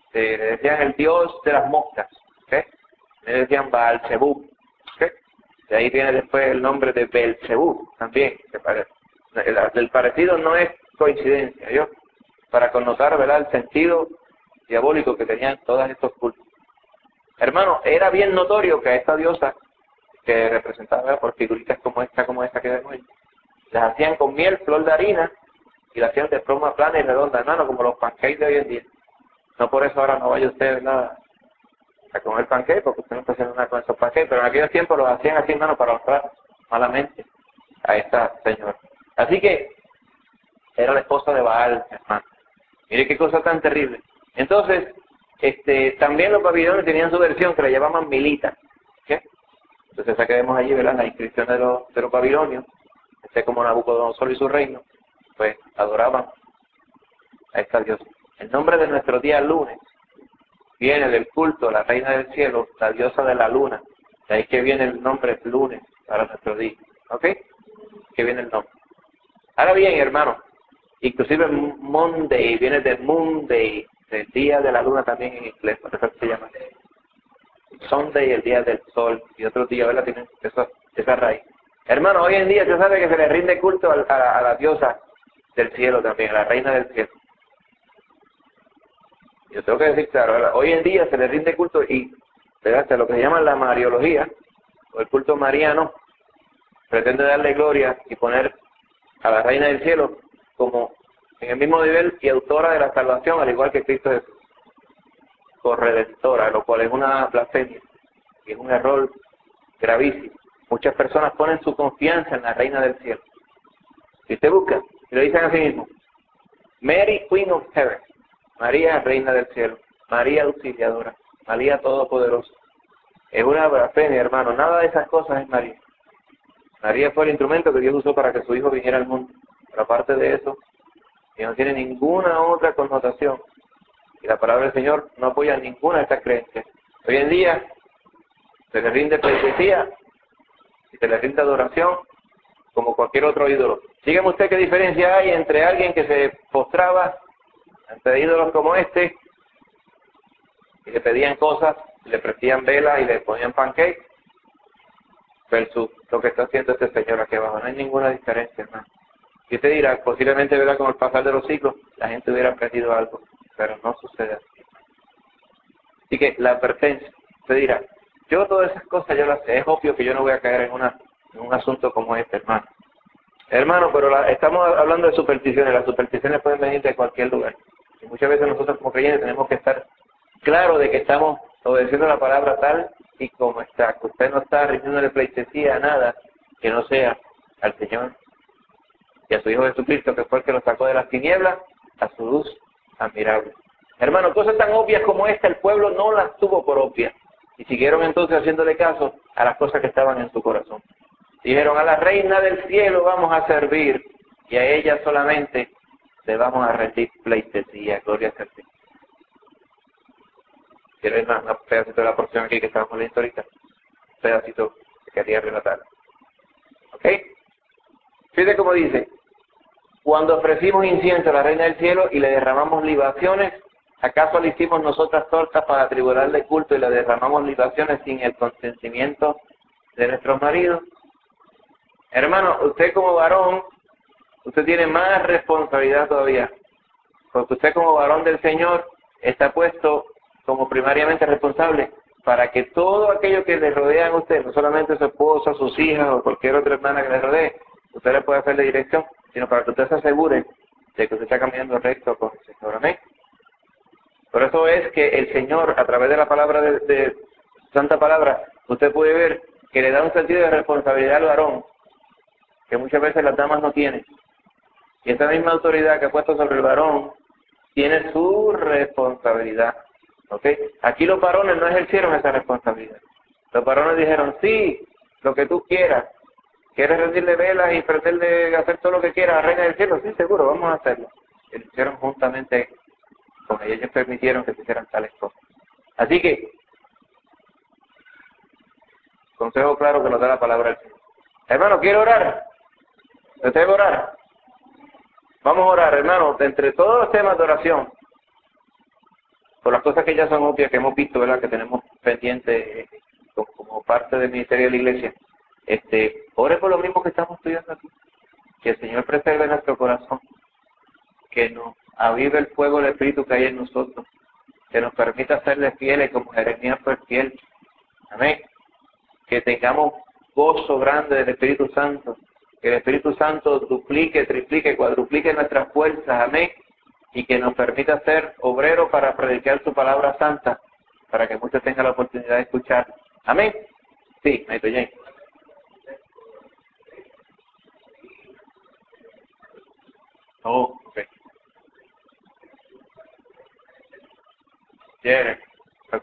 este, le decían el dios de las moscas, ¿okay? Le decían Baal-Zebub, ¿okay? De ahí viene después el nombre de Belzebú también, que parece. El, el parecido no es coincidencia, ¿yo? Para connotar, ¿verdad?, el sentido diabólico que tenían todos estos cultos. Hermano, era bien notorio que a esta diosa, que representaba, ¿verdad?, por figuritas como esta, como esta que vemos ahí, las hacían con miel, flor de harina, y las hacían de forma plana y redonda, hermano, como los pancakes de hoy en día. No por eso ahora no vaya usted, ¿verdad?, a comer pancakes, porque usted no está haciendo nada con esos pancakes, pero en aquellos tiempos los hacían así, hermano, para honrar malamente a esta señora. Así que era la esposa de Baal, hermano. Mire qué cosa tan terrible. Entonces, este, también los babilonios tenían su versión que la llamaban Milita. ¿Okay? Entonces, esa que vemos allí, ¿verdad?, la inscripción de los, de los babilonios, este como Nabucodonosor y su reino, pues adoraban a esta diosa. El nombre de nuestro día lunes viene del culto a la reina del cielo, la diosa de la luna. De ahí que viene el nombre lunes para nuestro día. ¿Ok? Que viene el nombre. Ahora bien, hermano, inclusive Monday viene de Monday, del día de la luna también en inglés, por eso se llama Sunday, el día del sol, y otros días, ¿verdad?, tienen esa, esa raíz. Hermano, hoy en día se sabe que se le rinde culto a, a, a la diosa del cielo también, a la reina del cielo. Yo tengo que decir, claro, ¿verdad?, hoy en día se le rinde culto y, ¿verdad?, lo que se llama la mariología, o el culto mariano, pretende darle gloria y poner a la reina del cielo como en el mismo nivel y autora de la salvación, al igual que Cristo Jesús, corredentora, lo cual es una blasfemia y es un error gravísimo. Muchas personas ponen su confianza en la reina del cielo. Si usted busca, y lo dicen así mismo, Mary, Queen of Heaven, María, reina del cielo, María auxiliadora, María todopoderosa. Es una blasfemia, hermano, nada de esas cosas es María. María fue el instrumento que Dios usó para que su hijo viniera al mundo. Pero aparte de eso, que no tiene ninguna otra connotación. Y la palabra del Señor no apoya ninguna de estas creencias. Hoy en día se le rinde pleitesía y se le rinde adoración como cualquier otro ídolo. Dígame usted qué diferencia hay entre alguien que se postraba ante ídolos como este y le pedían cosas, le prendían velas y le ponían pancakes, versus lo que está haciendo este señor aquí abajo. No hay ninguna diferencia, hermano. Y usted dirá, posiblemente, verá, con el pasar de los siglos, la gente hubiera aprendido algo, pero no sucede así. Así que la advertencia, usted dirá, yo todas esas cosas yo las sé, es obvio que yo no voy a caer en, una, en un asunto como este, hermano. Hermano, pero la, estamos hablando de supersticiones, las supersticiones pueden venir de cualquier lugar. Y muchas veces nosotros como creyentes tenemos que estar claros de que estamos obedeciendo la palabra tal y como está, que usted no está rindiéndole pleitesía a nada que no sea al Señor y a su Hijo Jesucristo, que fue el que lo sacó de las tinieblas a su luz admirable. Hermano, cosas tan obvias como esta, el pueblo no las tuvo por obvias. Y siguieron entonces haciéndole caso a las cosas que estaban en su corazón. Dijeron, a la reina del cielo vamos a servir, y a ella solamente le vamos a rendir pleitesía. Gloria a Dios. Quiero ver un pedacito de la porción aquí que estábamos leyendo ahorita. Un pedacito que quería relatar. ¿Ok? Fíjate cómo dice, cuando ofrecimos incienso a la reina del cielo y le derramamos libaciones, ¿acaso le hicimos nosotras tortas para atribularle culto y le derramamos libaciones sin el consentimiento de nuestros maridos? Hermano, usted como varón, usted tiene más responsabilidad todavía, porque usted como varón del Señor está puesto como primariamente responsable para que todo aquello que le rodea a usted, no solamente su esposa, sus hijas o cualquier otra hermana que le rodee, usted le puede hacerle dirección, sino para que usted se asegure de que usted está caminando recto con el Señor. Amén. Por eso es que el Señor, a través de la palabra de, de Santa Palabra, usted puede ver que le da un sentido de responsabilidad al varón, que muchas veces las damas no tienen. Y esa misma autoridad que ha puesto sobre el varón, tiene su responsabilidad. ¿Ok? Aquí los varones no ejercieron esa responsabilidad. Los varones dijeron, sí, lo que tú quieras. ¿Quieres rendirle velas y prenderle, hacer todo lo que quieras a la reina del cielo? Sí, seguro, vamos a hacerlo. Y lo hicieron juntamente con ellos. Ellos permitieron que se hicieran tales cosas. Así que, consejo claro que nos da la palabra del Señor. Hermano, ¿quiere orar? ¿Usted va a orar? Vamos a orar, hermano, de entre todos los temas de oración. por las cosas que ya son obvias, que hemos visto, ¿verdad? Que tenemos pendiente eh, como, como parte del ministerio de la iglesia, este, ore por lo mismo que estamos estudiando aquí. Que el Señor preserve nuestro corazón, que nos avive el fuego del Espíritu que hay en nosotros, que nos permita serle fieles como Jeremías fue fiel. Amén. Que tengamos gozo grande del Espíritu Santo, que el Espíritu Santo duplique, triplique, cuadruplique nuestras fuerzas. Amén. Y que nos permita ser obreros para predicar su palabra santa, para que muchos tengan la oportunidad de escuchar. Amén. Sí, maestro James. Oh, ok. Jeremy. Ok.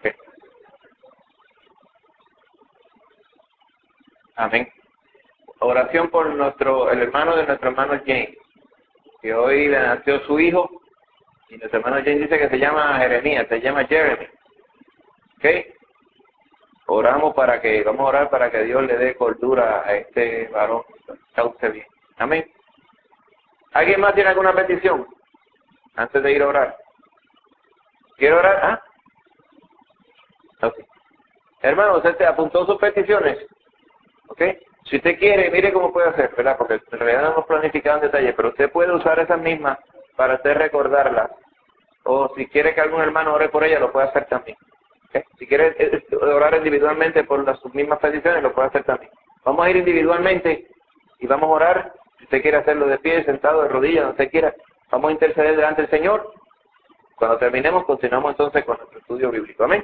Amén. Oración por nuestro, el hermano de nuestro hermano James, que hoy le nació su hijo, y nuestro hermano James dice que se llama Jeremías, se llama Jeremy. ¿Ok? Oramos para que, vamos a orar para que Dios le dé cordura a este varón, cauce bien. Amén. ¿Alguien más tiene alguna petición? Antes de ir a orar. ¿Quiere orar? ¿Ah? Ok. Hermano, ¿usted te apuntó sus peticiones? ¿Ok? Si usted quiere, mire cómo puede hacer, ¿verdad? Porque en realidad no hemos planificado en detalle, pero usted puede usar esas mismas para usted recordarlas. O si quiere que algún hermano ore por ella, lo puede hacer también. ¿Okay? Si quiere orar individualmente por las, sus mismas peticiones, lo puede hacer también. Vamos a ir individualmente y vamos a orar. Si usted quiere hacerlo de pie, sentado, de rodillas, donde usted quiera, vamos a interceder delante del Señor. Cuando terminemos, continuamos entonces con nuestro estudio bíblico. Amén.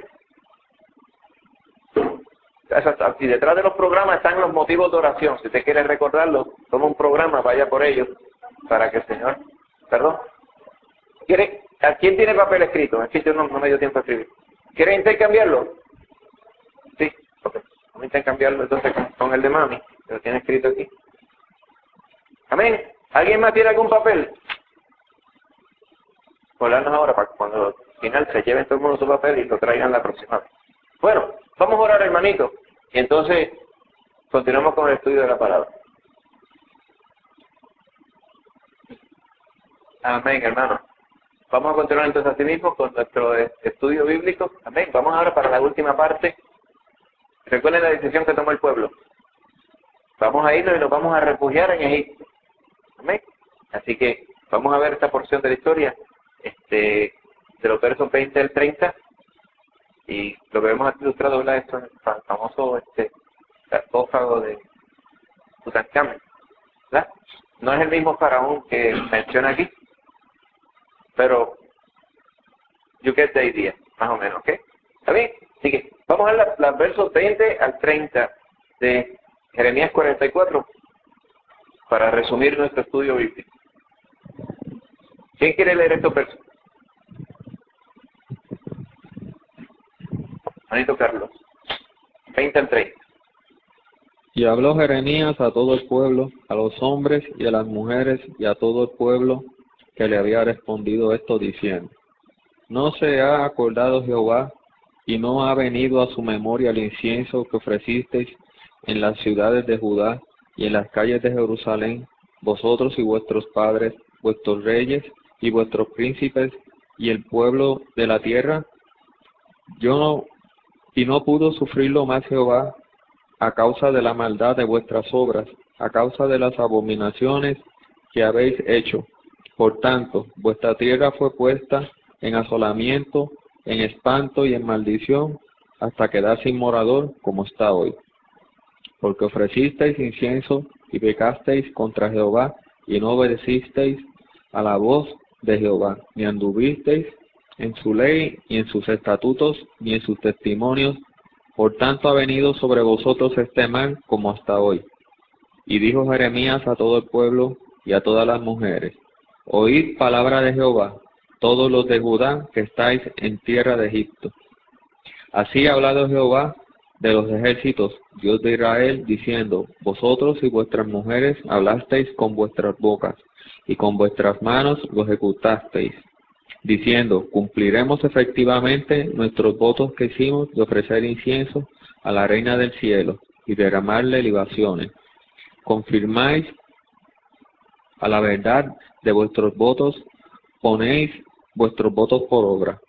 Y detrás de los programas están los motivos de oración. Si usted quiere recordarlo, toma un programa, vaya por ellos, para que el Señor... ¿Perdón? ¿Quiere? ¿A quién tiene papel escrito? Es que yo no, no me dio tiempo a escribir. ¿Quiere intercambiarlo? Sí, ok. Vamos a intercambiarlo entonces con, con el de mami, que lo tiene escrito aquí. Amén. ¿Alguien más tiene algún papel? Volarnos ahora para que cuando al final se lleven todo el mundo su papel y lo traigan la próxima vez. Bueno, vamos a orar, hermanito, y entonces continuamos con el estudio de la palabra. Amén, hermano. Vamos a continuar entonces así mismo con nuestro estudio bíblico. Amén. Vamos ahora para la última parte. Recuerden la decisión que tomó el pueblo. Vamos a irnos y nos vamos a refugiar en Egipto. Amén. Así que vamos a ver esta porción de la historia, este, de los versos veinte al treinta. Y lo que vemos aquí ilustrado, ¿verdad? Esto es el famoso este, sarcófago de Tutankamón, ¿verdad? No es el mismo faraón que menciona aquí, pero you get the idea, más o menos, ¿ok? ¿Está bien? Así que vamos a ver los versos veinte al treinta de Jeremías cuarenta y cuatro para resumir nuestro estudio bíblico. ¿Quién quiere leer estos versos? Manito Carlos. veinte al treinta. Y habló Jeremías a todo el pueblo, a los hombres y a las mujeres y a todo el pueblo que le había respondido esto diciendo: ¿No se ha acordado Jehová y no ha venido a su memoria el incienso que ofrecisteis en las ciudades de Judá y en las calles de Jerusalén, vosotros y vuestros padres, vuestros reyes y vuestros príncipes y el pueblo de la tierra? Yo no, y no pudo sufrirlo más Jehová a causa de la maldad de vuestras obras, a causa de las abominaciones que habéis hecho. Por tanto, vuestra tierra fue puesta en asolamiento, en espanto y en maldición, hasta quedar sin morador, como está hoy. Porque ofrecisteis incienso y pecasteis contra Jehová, y no obedecisteis a la voz de Jehová, ni anduvisteis en su ley, ni en sus estatutos, ni en sus testimonios. Por tanto ha venido sobre vosotros este mal como hasta hoy. Y dijo Jeremías a todo el pueblo y a todas las mujeres: Oíd palabra de Jehová, todos los de Judá que estáis en tierra de Egipto. Así ha hablado Jehová de los ejércitos, Dios de Israel, diciendo: Vosotros y vuestras mujeres hablasteis con vuestras bocas, y con vuestras manos lo ejecutasteis, diciendo: Cumpliremos efectivamente nuestros votos que hicimos de ofrecer incienso a la reina del cielo y derramarle libaciones. Confirmáis a la verdad de vuestros votos, ponéis vuestros votos por obra.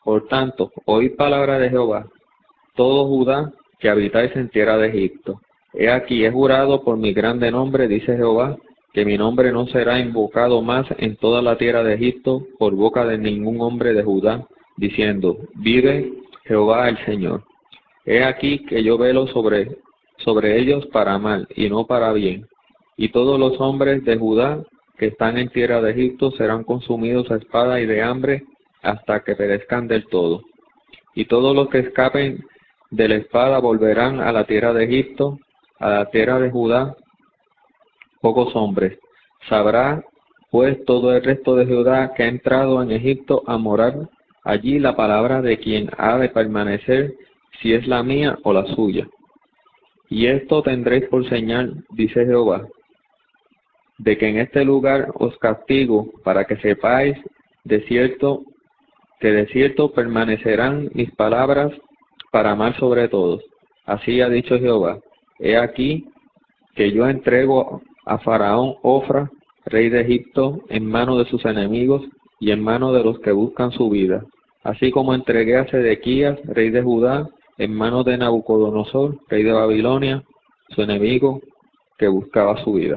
Por tanto, oíd palabra de Jehová, todo Judá que habitáis en tierra de Egipto. He aquí, he jurado por mi grande nombre, dice Jehová, que mi nombre no será invocado más en toda la tierra de Egipto por boca de ningún hombre de Judá, diciendo, vive Jehová el Señor. He aquí que yo velo sobre, sobre ellos para mal y no para bien. Y todos los hombres de Judá que están en tierra de Egipto serán consumidos a espada y de hambre hasta que perezcan del todo. Y todos los que escapen de la espada volverán a la tierra de Egipto, a la tierra de Judá, pocos hombres. Sabrá pues todo el resto de Judá que ha entrado en Egipto a morar allí la palabra de quien ha de permanecer, si es la mía o la suya. Y esto tendréis por señal, dice Jehová, de que en este lugar os castigo, para que sepáis de cierto que de cierto permanecerán mis palabras para mal sobre todos. Así ha dicho Jehová, he aquí que yo entrego a Faraón Ofra, rey de Egipto, en mano de sus enemigos y en mano de los que buscan su vida, así como entregué a Sedequías, rey de Judá, en manos de Nabucodonosor, rey de Babilonia, su enemigo que buscaba su vida.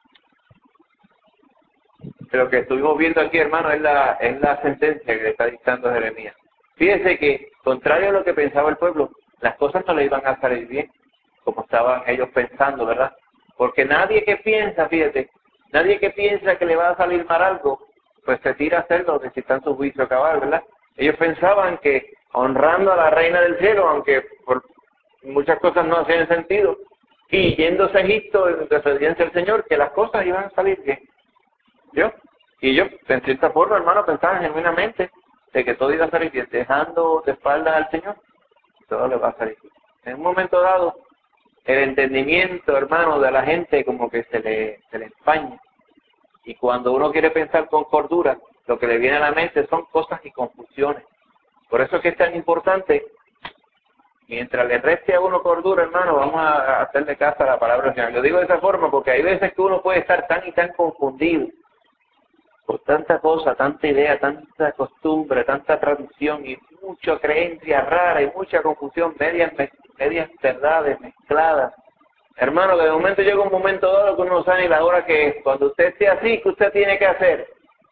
Lo que estuvimos viendo aquí, hermano, es la, es la sentencia que le está dictando Jeremías. Fíjense que, contrario a lo que pensaba el pueblo, las cosas no le iban a salir bien, como estaban ellos pensando, ¿verdad? Porque nadie que piensa, fíjate, nadie que piensa que le va a salir mal algo, pues se tira a hacerlo, que si está en su juicio cabal, ¿verdad? Ellos pensaban que honrando a la reina del cielo, aunque por muchas cosas no hacían sentido, y yéndose a Egipto en desobediencia al Señor, que las cosas iban a salir bien. ¿Yo? Y yo, en cierta forma, hermano, pensaba genuinamente de que todo iba a salir bien, dejando de espaldas al Señor, todo le va a salir bien. En un momento dado, el entendimiento, hermano, de la gente como que se le, se le empaña. Y cuando uno quiere pensar con cordura, lo que le viene a la mente son cosas y confusiones. Por eso es que es tan importante, mientras le reste a uno cordura, hermano, vamos a hacerle caso a la palabra del Señor. Lo digo de esa forma porque hay veces que uno puede estar tan y tan confundido por tanta cosa, tanta idea, tanta costumbre, tanta tradición y mucha creencia rara y mucha confusión, medias, medias verdades mezcladas. Hermano, que de momento llega un momento dado que uno no sabe ni la hora que es. Cuando usted esté así, ¿qué usted tiene que hacer?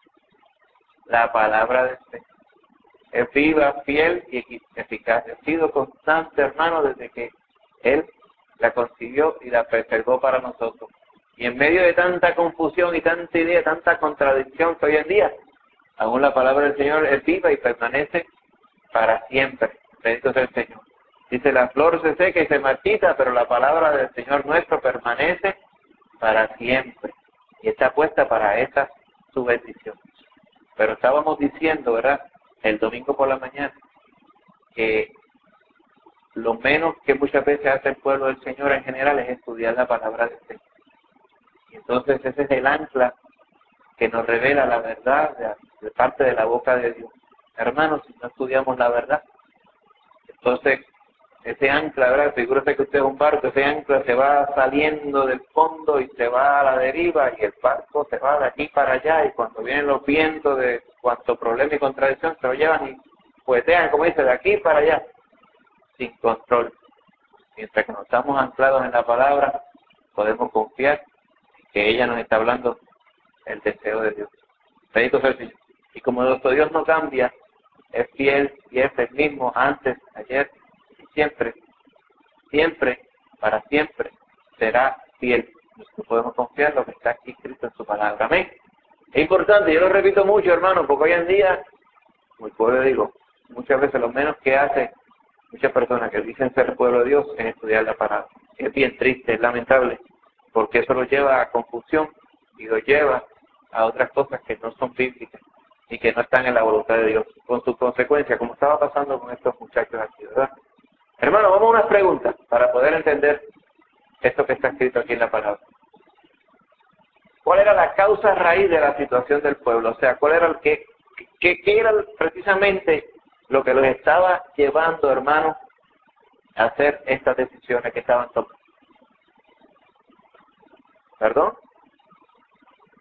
La palabra de Dios es viva, fiel y eficaz. Ha sido constante, hermano, desde que Él la concibió y la preservó para nosotros. Y en medio de tanta confusión y tanta idea, tanta contradicción que hoy en día, aún la palabra del Señor es viva y permanece para siempre. Bendito sea el Señor. Dice, la flor se seca y se marchita, pero la palabra del Señor nuestro permanece para siempre. Y está puesta para esa su bendición. Pero estábamos diciendo, ¿verdad?, el domingo por la mañana, que lo menos que muchas veces hace el pueblo del Señor en general es estudiar la palabra del Señor. Y entonces ese es el ancla que nos revela la verdad de, de parte de la boca de Dios. Hermanos, si no estudiamos la verdad, entonces ese ancla, ¿verdad? Figúrese que usted es un barco, ese ancla se va saliendo del fondo y se va a la deriva y el barco se va de aquí para allá y cuando vienen los vientos de cuanto problema y contradicción se lo llevan y puetean, como dice, de aquí para allá, sin control. Mientras que no estamos anclados en la palabra, podemos confiar que ella nos está hablando el deseo de Dios. Bendito sea el Señor. Y como nuestro Dios no cambia, es fiel y es el mismo antes, ayer y siempre, siempre, para siempre, será fiel. Nosotros podemos confiar en lo que está aquí escrito en su palabra. Amén. Es importante, yo lo repito mucho, hermano, porque hoy en día, muy pueblo digo, muchas veces lo menos que hace muchas personas que dicen ser pueblo de Dios es estudiar la palabra. Es bien triste, es lamentable, porque eso lo lleva a confusión y lo lleva a otras cosas que no son bíblicas y que no están en la voluntad de Dios, con sus consecuencias, como estaba pasando con estos muchachos aquí, ¿verdad? Hermano, vamos a unas preguntas para poder entender esto que está escrito aquí en la palabra. ¿Cuál era la causa raíz de la situación del pueblo? O sea, ¿cuál era el que, qué, qué era precisamente lo que los estaba llevando, hermano, a hacer estas decisiones que estaban tomando? ¿Perdón?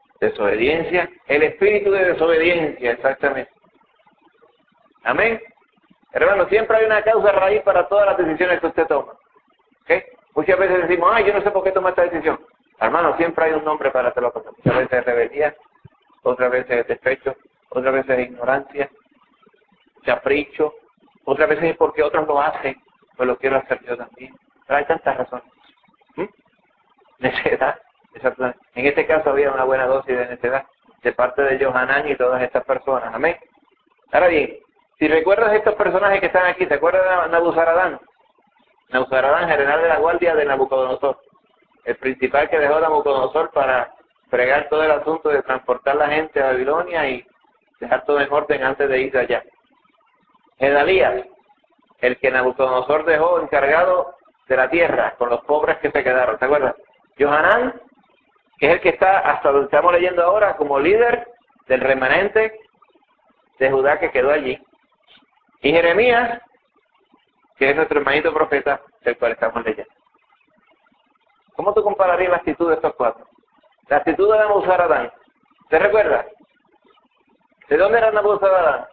Desobediencia. El espíritu de desobediencia, exactamente. Amén. Hermano, siempre hay una causa raíz para todas las decisiones que usted toma. ¿Okay? Muchas veces decimos, ay, yo no sé por qué toma esta decisión. Hermano, siempre hay un nombre para hacerlo. Muchas veces es rebeldía, otras veces es despecho, otras veces es ignorancia, capricho, otras veces es porque otros lo hacen, pues lo quiero hacer yo también. Pero hay tantas razones. ¿Mm? Necedad. En este caso había una buena dosis de necedad de parte de Johanán y todas estas personas. Amén. Ahora bien, si recuerdas estos personajes que están aquí, ¿te acuerdas de Nabuzaradán? Nabuzaradán, general de la guardia de Nabucodonosor. El principal que dejó Nabucodonosor para fregar todo el asunto de transportar la gente a Babilonia y dejar todo en orden antes de ir allá. Gedalías, el que Nabucodonosor dejó encargado de la tierra con los pobres que se quedaron, ¿te acuerdas? Johanán, que es el que está hasta donde estamos leyendo ahora como líder del remanente de Judá que quedó allí. Y Jeremías, que es nuestro hermanito profeta del cual estamos leyendo. ¿Cómo tú compararías la actitud de estos cuatro? La actitud de Nabuzaradán. ¿Te recuerdas? ¿De dónde era Nabuzaradán?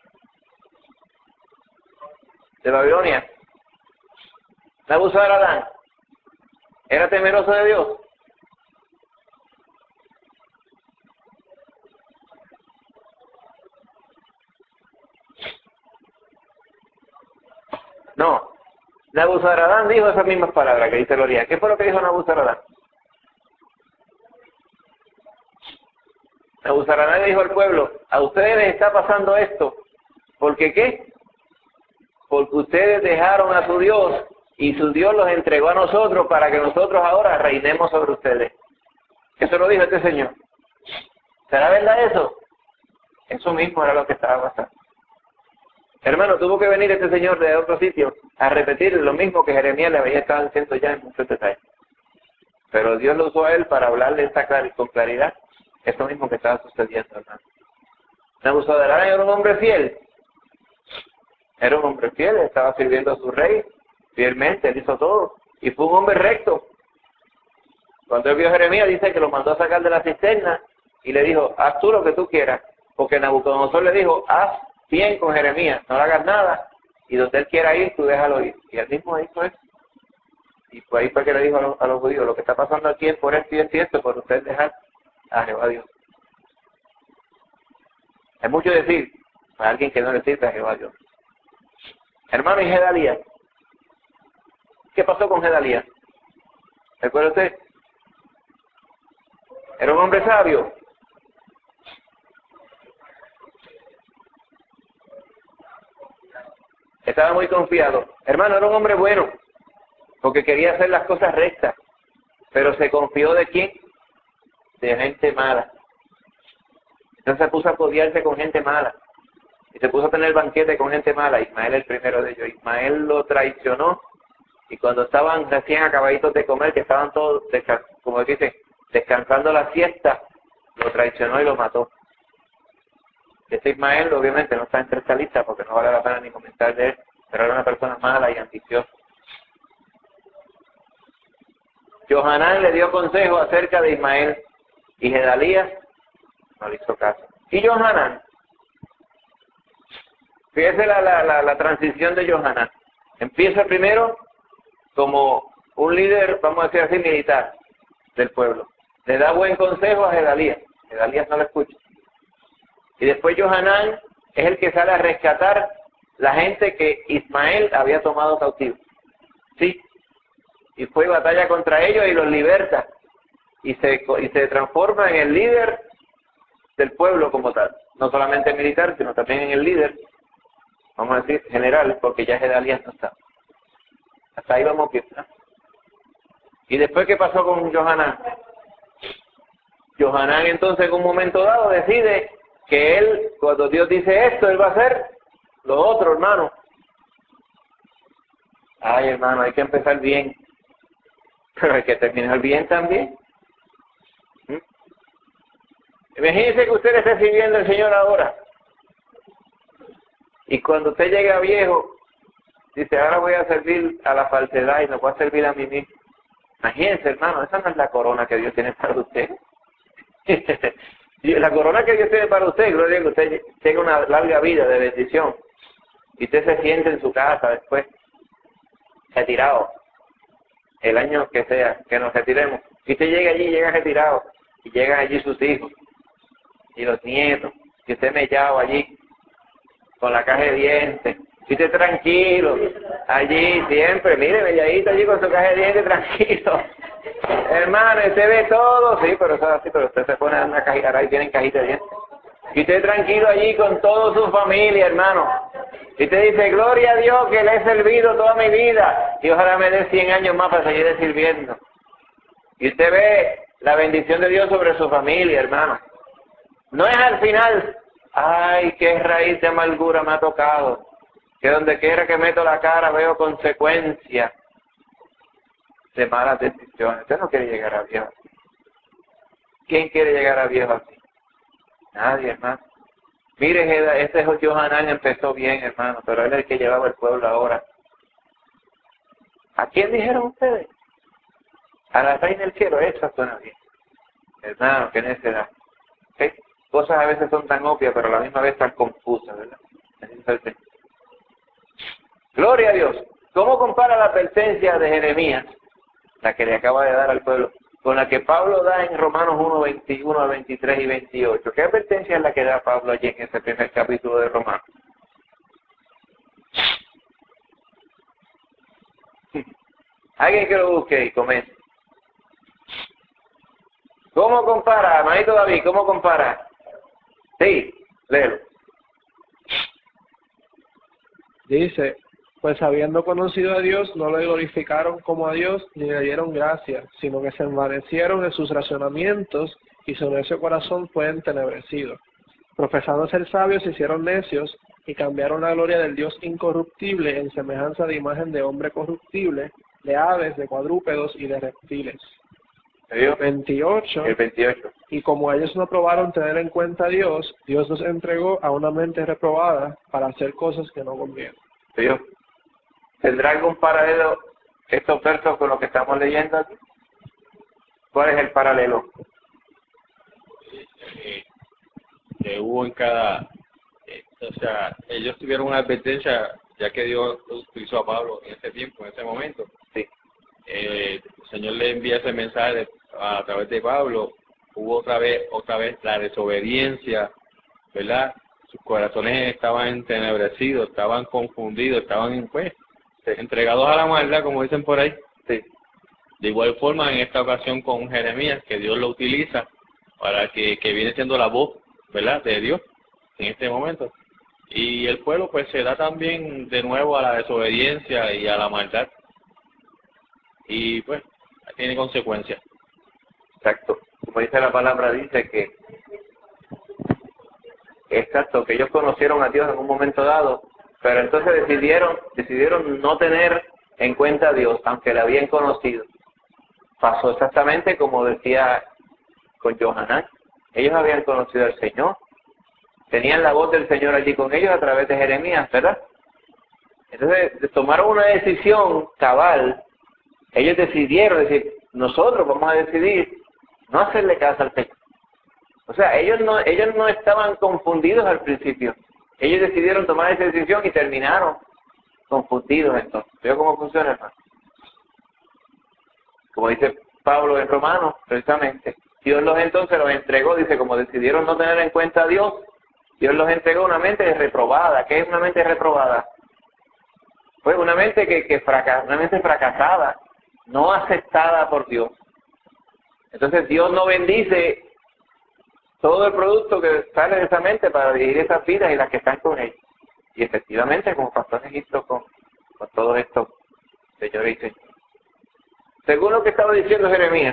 De Babilonia. Nabuzaradán, ¿era temeroso de Dios? No. Nabuzaradán dijo esas mismas palabras que dice Gloria. ¿Qué fue lo que dijo Nabuzaradán? Nabuzaradán dijo al pueblo, a ustedes les está pasando esto. ¿Por qué qué? Porque ustedes dejaron a su Dios y su Dios los entregó a nosotros para que nosotros ahora reinemos sobre ustedes. Eso lo dijo este señor. ¿Será verdad eso? Eso mismo era lo que estaba pasando. Hermano, tuvo que venir este señor de otro sitio a repetir lo mismo que Jeremías le había estado diciendo ya en muchos detalles. Pero Dios lo usó a él para hablarle esta clar con claridad eso mismo que estaba sucediendo, hermano. Nabuzaradán era un hombre fiel. Era un hombre fiel, estaba sirviendo a su rey fielmente, él hizo todo. Y fue un hombre recto. Cuando él vio a Jeremías, dice que lo mandó a sacar de la cisterna y le dijo, haz tú lo que tú quieras. Porque Nabucodonosor le dijo, haz bien con Jeremías, no le hagas nada. Y donde él quiera ir, tú déjalo ir. Y él mismo hizo eso. Y pues ahí fue que le dijo a los, a los judíos, lo que está pasando aquí es por esto y esto y esto, por usted dejar a Jehová Dios. Es mucho decir para alguien que no le sirve a Jehová Dios. Hermano, y Gedalías. ¿Qué pasó con Gedalías? ¿Recuerda usted? Era un hombre sabio. Estaba muy confiado. Hermano, era un hombre bueno, porque quería hacer las cosas rectas, pero se confió ¿de quién? De gente mala. Entonces se puso a codiarse con gente mala, y se puso a tener banquete con gente mala. Ismael el primero de ellos. Ismael lo traicionó, y cuando estaban recién acabaditos de comer, que estaban todos, como dicen, descansando la siesta, lo traicionó y lo mató. Este Ismael obviamente no está entre esta lista porque no vale la pena ni comentar de él, pero era una persona mala y ambiciosa. Johanán le dio consejo acerca de Ismael y Gedalías no le hizo caso. Y Johanán, fíjese la, la, la, la transición de Johanán. Empieza primero como un líder, vamos a decir así, militar del pueblo. Le da buen consejo a Gedalías. Gedalías no lo escucha. Y después Johanán es el que sale a rescatar la gente que Ismael había tomado cautivo. Sí. Y fue batalla contra ellos y los liberta. Y se, y se transforma en el líder del pueblo como tal. No solamente militar, sino también en el líder, vamos a decir, general, porque ya Gedalías no está. Hasta ahí vamos bien, ¿no? Y después, ¿qué pasó con Johanán? Johanán entonces en un momento dado decide que él, cuando Dios dice esto, él va a hacer lo otro, hermano. Ay, hermano, hay que empezar bien, pero hay que terminar bien también. ¿Mm? Imagínese que usted esté sirviendo al Señor ahora, y cuando usted llegue a viejo, dice, ahora voy a servir a la falsedad y no voy a servir a mí mismo. Imagínense, hermano, esa no es la corona que Dios tiene para usted. Y la corona que Dios tiene para usted, gloria a que usted tenga una larga vida de bendición y usted se siente en su casa después, retirado, el año que sea, que nos retiremos, y usted llega allí, llega retirado, y llegan allí sus hijos, y los nietos, y usted mellado allí, con la caja de dientes, y usted tranquilo, allí siempre, mire, melladito allí con su caja de dientes, tranquilo, hermano, y usted ve todo, sí, pero eso es así, pero usted se pone en una cajita, ahora ahí tienen cajita de dientes, y usted tranquilo allí con toda su familia, hermano, y usted dice, gloria a Dios que le he servido toda mi vida, y ojalá me dé cien años más para seguir sirviendo, y usted ve la bendición de Dios sobre su familia, hermano. No es al final, ay, qué raíz de amargura me ha tocado, que donde quiera que meto la cara veo consecuencias de malas decisiones. Usted no quiere llegar a viejo así. ¿Quién quiere llegar a viejo así? Nadie, hermano. Mire, este Johanán empezó bien, hermano, pero él es el que llevaba el pueblo ahora. ¿A quién dijeron ustedes? A la reina del cielo. Esa suena bien. Hermano, qué necedad. ¿Sí? Cosas a veces son tan obvias, pero a la misma vez tan confusas, ¿verdad? Gloria a Dios. ¿Cómo compara la advertencia de Jeremías, la que le acaba de dar al pueblo, con la que Pablo da en Romanos uno, veintiuno a veintitrés y veintiocho? ¿Qué advertencia es la que da Pablo allí en ese primer capítulo de Romanos? Alguien que lo busque y comente. ¿Cómo compara, hermanito David? ¿Cómo compara? Sí, léelo. Dice, pues habiendo conocido a Dios, no le glorificaron como a Dios, ni le dieron gracia, sino que se envanecieron en sus razonamientos, y su necio corazón fue entenebrecido. Profesando ser sabios, se hicieron necios, y cambiaron la gloria del Dios incorruptible en semejanza de imagen de hombre corruptible, de aves, de cuadrúpedos y de reptiles. ¿El veintiocho. El veintiocho. Y como ellos no probaron tener en cuenta a Dios, Dios los entregó a una mente reprobada para hacer cosas que no convienen. ¿Dios? ¿Tendrá algún paralelo estos versos con lo que estamos leyendo aquí? ¿Cuál es el paralelo? Eh, que hubo en cada, eh, o sea, ellos tuvieron una advertencia, ya que Dios utilizó a Pablo en ese tiempo, en ese momento. Sí. Eh, el Señor le envía ese mensaje a través de Pablo. Hubo otra vez, otra vez la desobediencia, ¿verdad? Sus corazones estaban entenebrecidos, estaban confundidos, estaban pues, entregados a la maldad, como dicen por ahí. Sí. De igual forma, en esta ocasión con Jeremías, que Dios lo utiliza para que, que viene siendo la voz, ¿verdad?, de Dios en este momento. Y el pueblo pues se da también de nuevo a la desobediencia y a la maldad. Y pues tiene consecuencias. Exacto. Como dice la palabra, dice que exacto, que ellos conocieron a Dios en un momento dado, pero entonces decidieron, decidieron no tener en cuenta a Dios, aunque le habían conocido. Pasó exactamente como decía con Johanán. Ellos habían conocido al Señor, tenían la voz del Señor allí con ellos a través de Jeremías, ¿verdad? Entonces tomaron una decisión cabal. Ellos decidieron decir, nosotros vamos a decidir no hacerle caso al Señor. O sea, ellos no, ellos no estaban confundidos al principio. Ellos decidieron tomar esa decisión y terminaron confundidos entonces. ¿Veo cómo funciona, hermano? Como dice Pablo en Romanos, precisamente, Dios los entonces los entregó, dice, como decidieron no tener en cuenta a Dios, Dios los entregó una mente reprobada. ¿Qué es una mente reprobada? Pues una mente que, que fracasa, una mente fracasada, no aceptada por Dios. Entonces Dios no bendice todo el producto que sale de esa mente para dirigir esas vidas y las que están con ellos. Y efectivamente, como pasó en Egipto con, con todos estos señores y señores. Según lo que estaba diciendo Jeremías,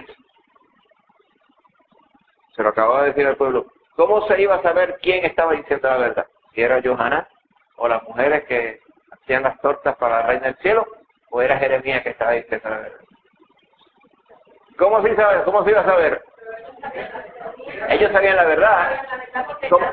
se lo acababa de decir al pueblo, ¿cómo se iba a saber quién estaba diciendo la verdad? Si era Johanán, o las mujeres que hacían las tortas para la reina del cielo, o era Jeremías que estaba diciendo la verdad. ¿Cómo se sabe? ¿Cómo se iba a saber? Ellos sabían la verdad. ¿Cómo?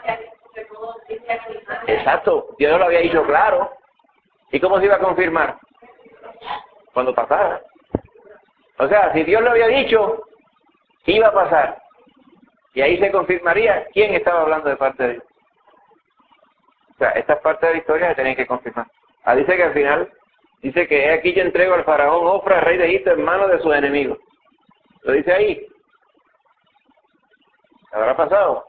Exacto, Dios lo había dicho claro. ¿Y cómo se iba a confirmar? Cuando pasara. O sea, si Dios lo había dicho, iba a pasar. Y ahí se confirmaría quién estaba hablando de parte de Dios. O sea, estas partes de la historia se tienen que confirmar. Ah, dice que al final, dice que aquí yo entrego al faraón Ofra, rey de Egipto, en manos de sus enemigos. Lo dice ahí. ¿Habrá pasado?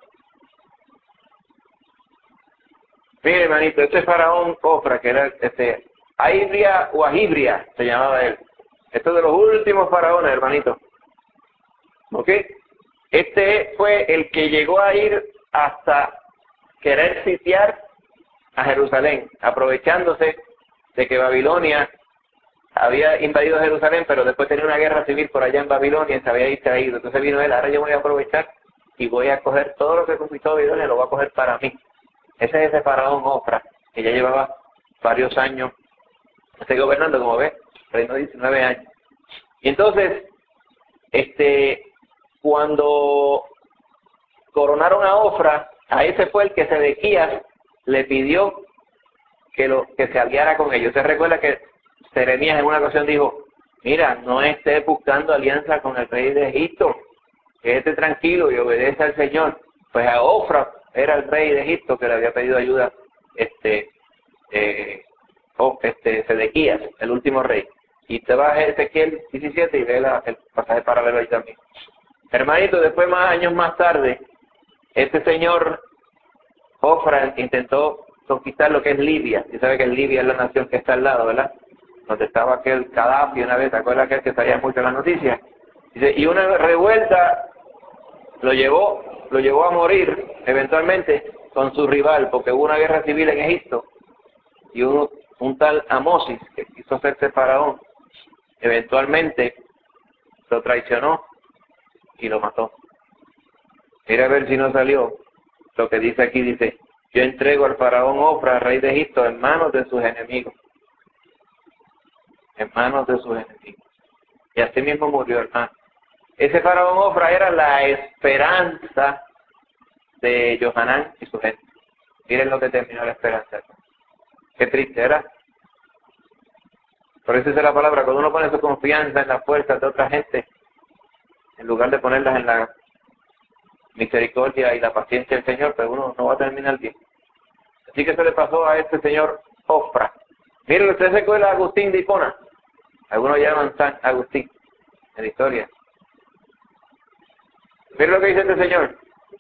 Mire, hermanito, este faraón Ofra, que era este, Aibria o Ahibria, se llamaba él. Esto es de los últimos faraones, hermanito. ¿Ok? Este fue el que llegó a ir hasta querer sitiar a Jerusalén, aprovechándose de que Babilonia había invadido Jerusalén, pero después tenía una guerra civil por allá en Babilonia y se había distraído. Entonces vino él, ahora yo voy a aprovechar y voy a coger todo lo que conquistó Babilonia, lo voy a coger para mí. Ese es ese faraón Ofra, que ya llevaba varios años, estoy gobernando, como ves, reino diecinueve años. Y entonces, este, cuando coronaron a Ofra, a ese fue el que Sedequías le pidió que, lo, que se aliara con ellos. Usted recuerda que Jeremías en una ocasión dijo, mira, no estés buscando alianza con el rey de Egipto, quédate tranquilo y obedece al Señor. Pues a Ofra era el rey de Egipto que le había pedido ayuda este, eh, oh, este Sedequías, el último rey. Y te vas a Ezequiel diecisiete y ve la, el pasaje paralelo ahí también. Hermanito, después más años más tarde, este señor Ofra intentó conquistar lo que es Libia. Y sabe que Libia es la nación que está al lado, ¿verdad? Donde estaba aquel Gaddafi una vez, ¿te acuerdas aquel que salía mucho en las noticias? Dice, y una revuelta lo llevó, lo llevó a morir eventualmente con su rival, porque hubo una guerra civil en Egipto y hubo un tal Amosis que quiso hacerse faraón. Eventualmente lo traicionó y lo mató. Mira a ver si no salió lo que dice aquí, dice, yo entrego al faraón Ofra, rey de Egipto, en manos de sus enemigos. En manos de sus enemigos. Y así mismo murió, hermano. Ese faraón Ofra era la esperanza de Johanán y su gente. Miren lo que terminó la esperanza. Qué triste era. Por eso es la palabra, cuando uno pone su confianza en las fuerzas de otra gente, en lugar de ponerlas en la misericordia y la paciencia del Señor, pues uno no va a terminar bien. Así que eso le pasó a este señor Ofra. Miren, usted se acuerda de Agustín de Hipona. Algunos llaman San Agustín en la historia. Miren lo que dice este señor.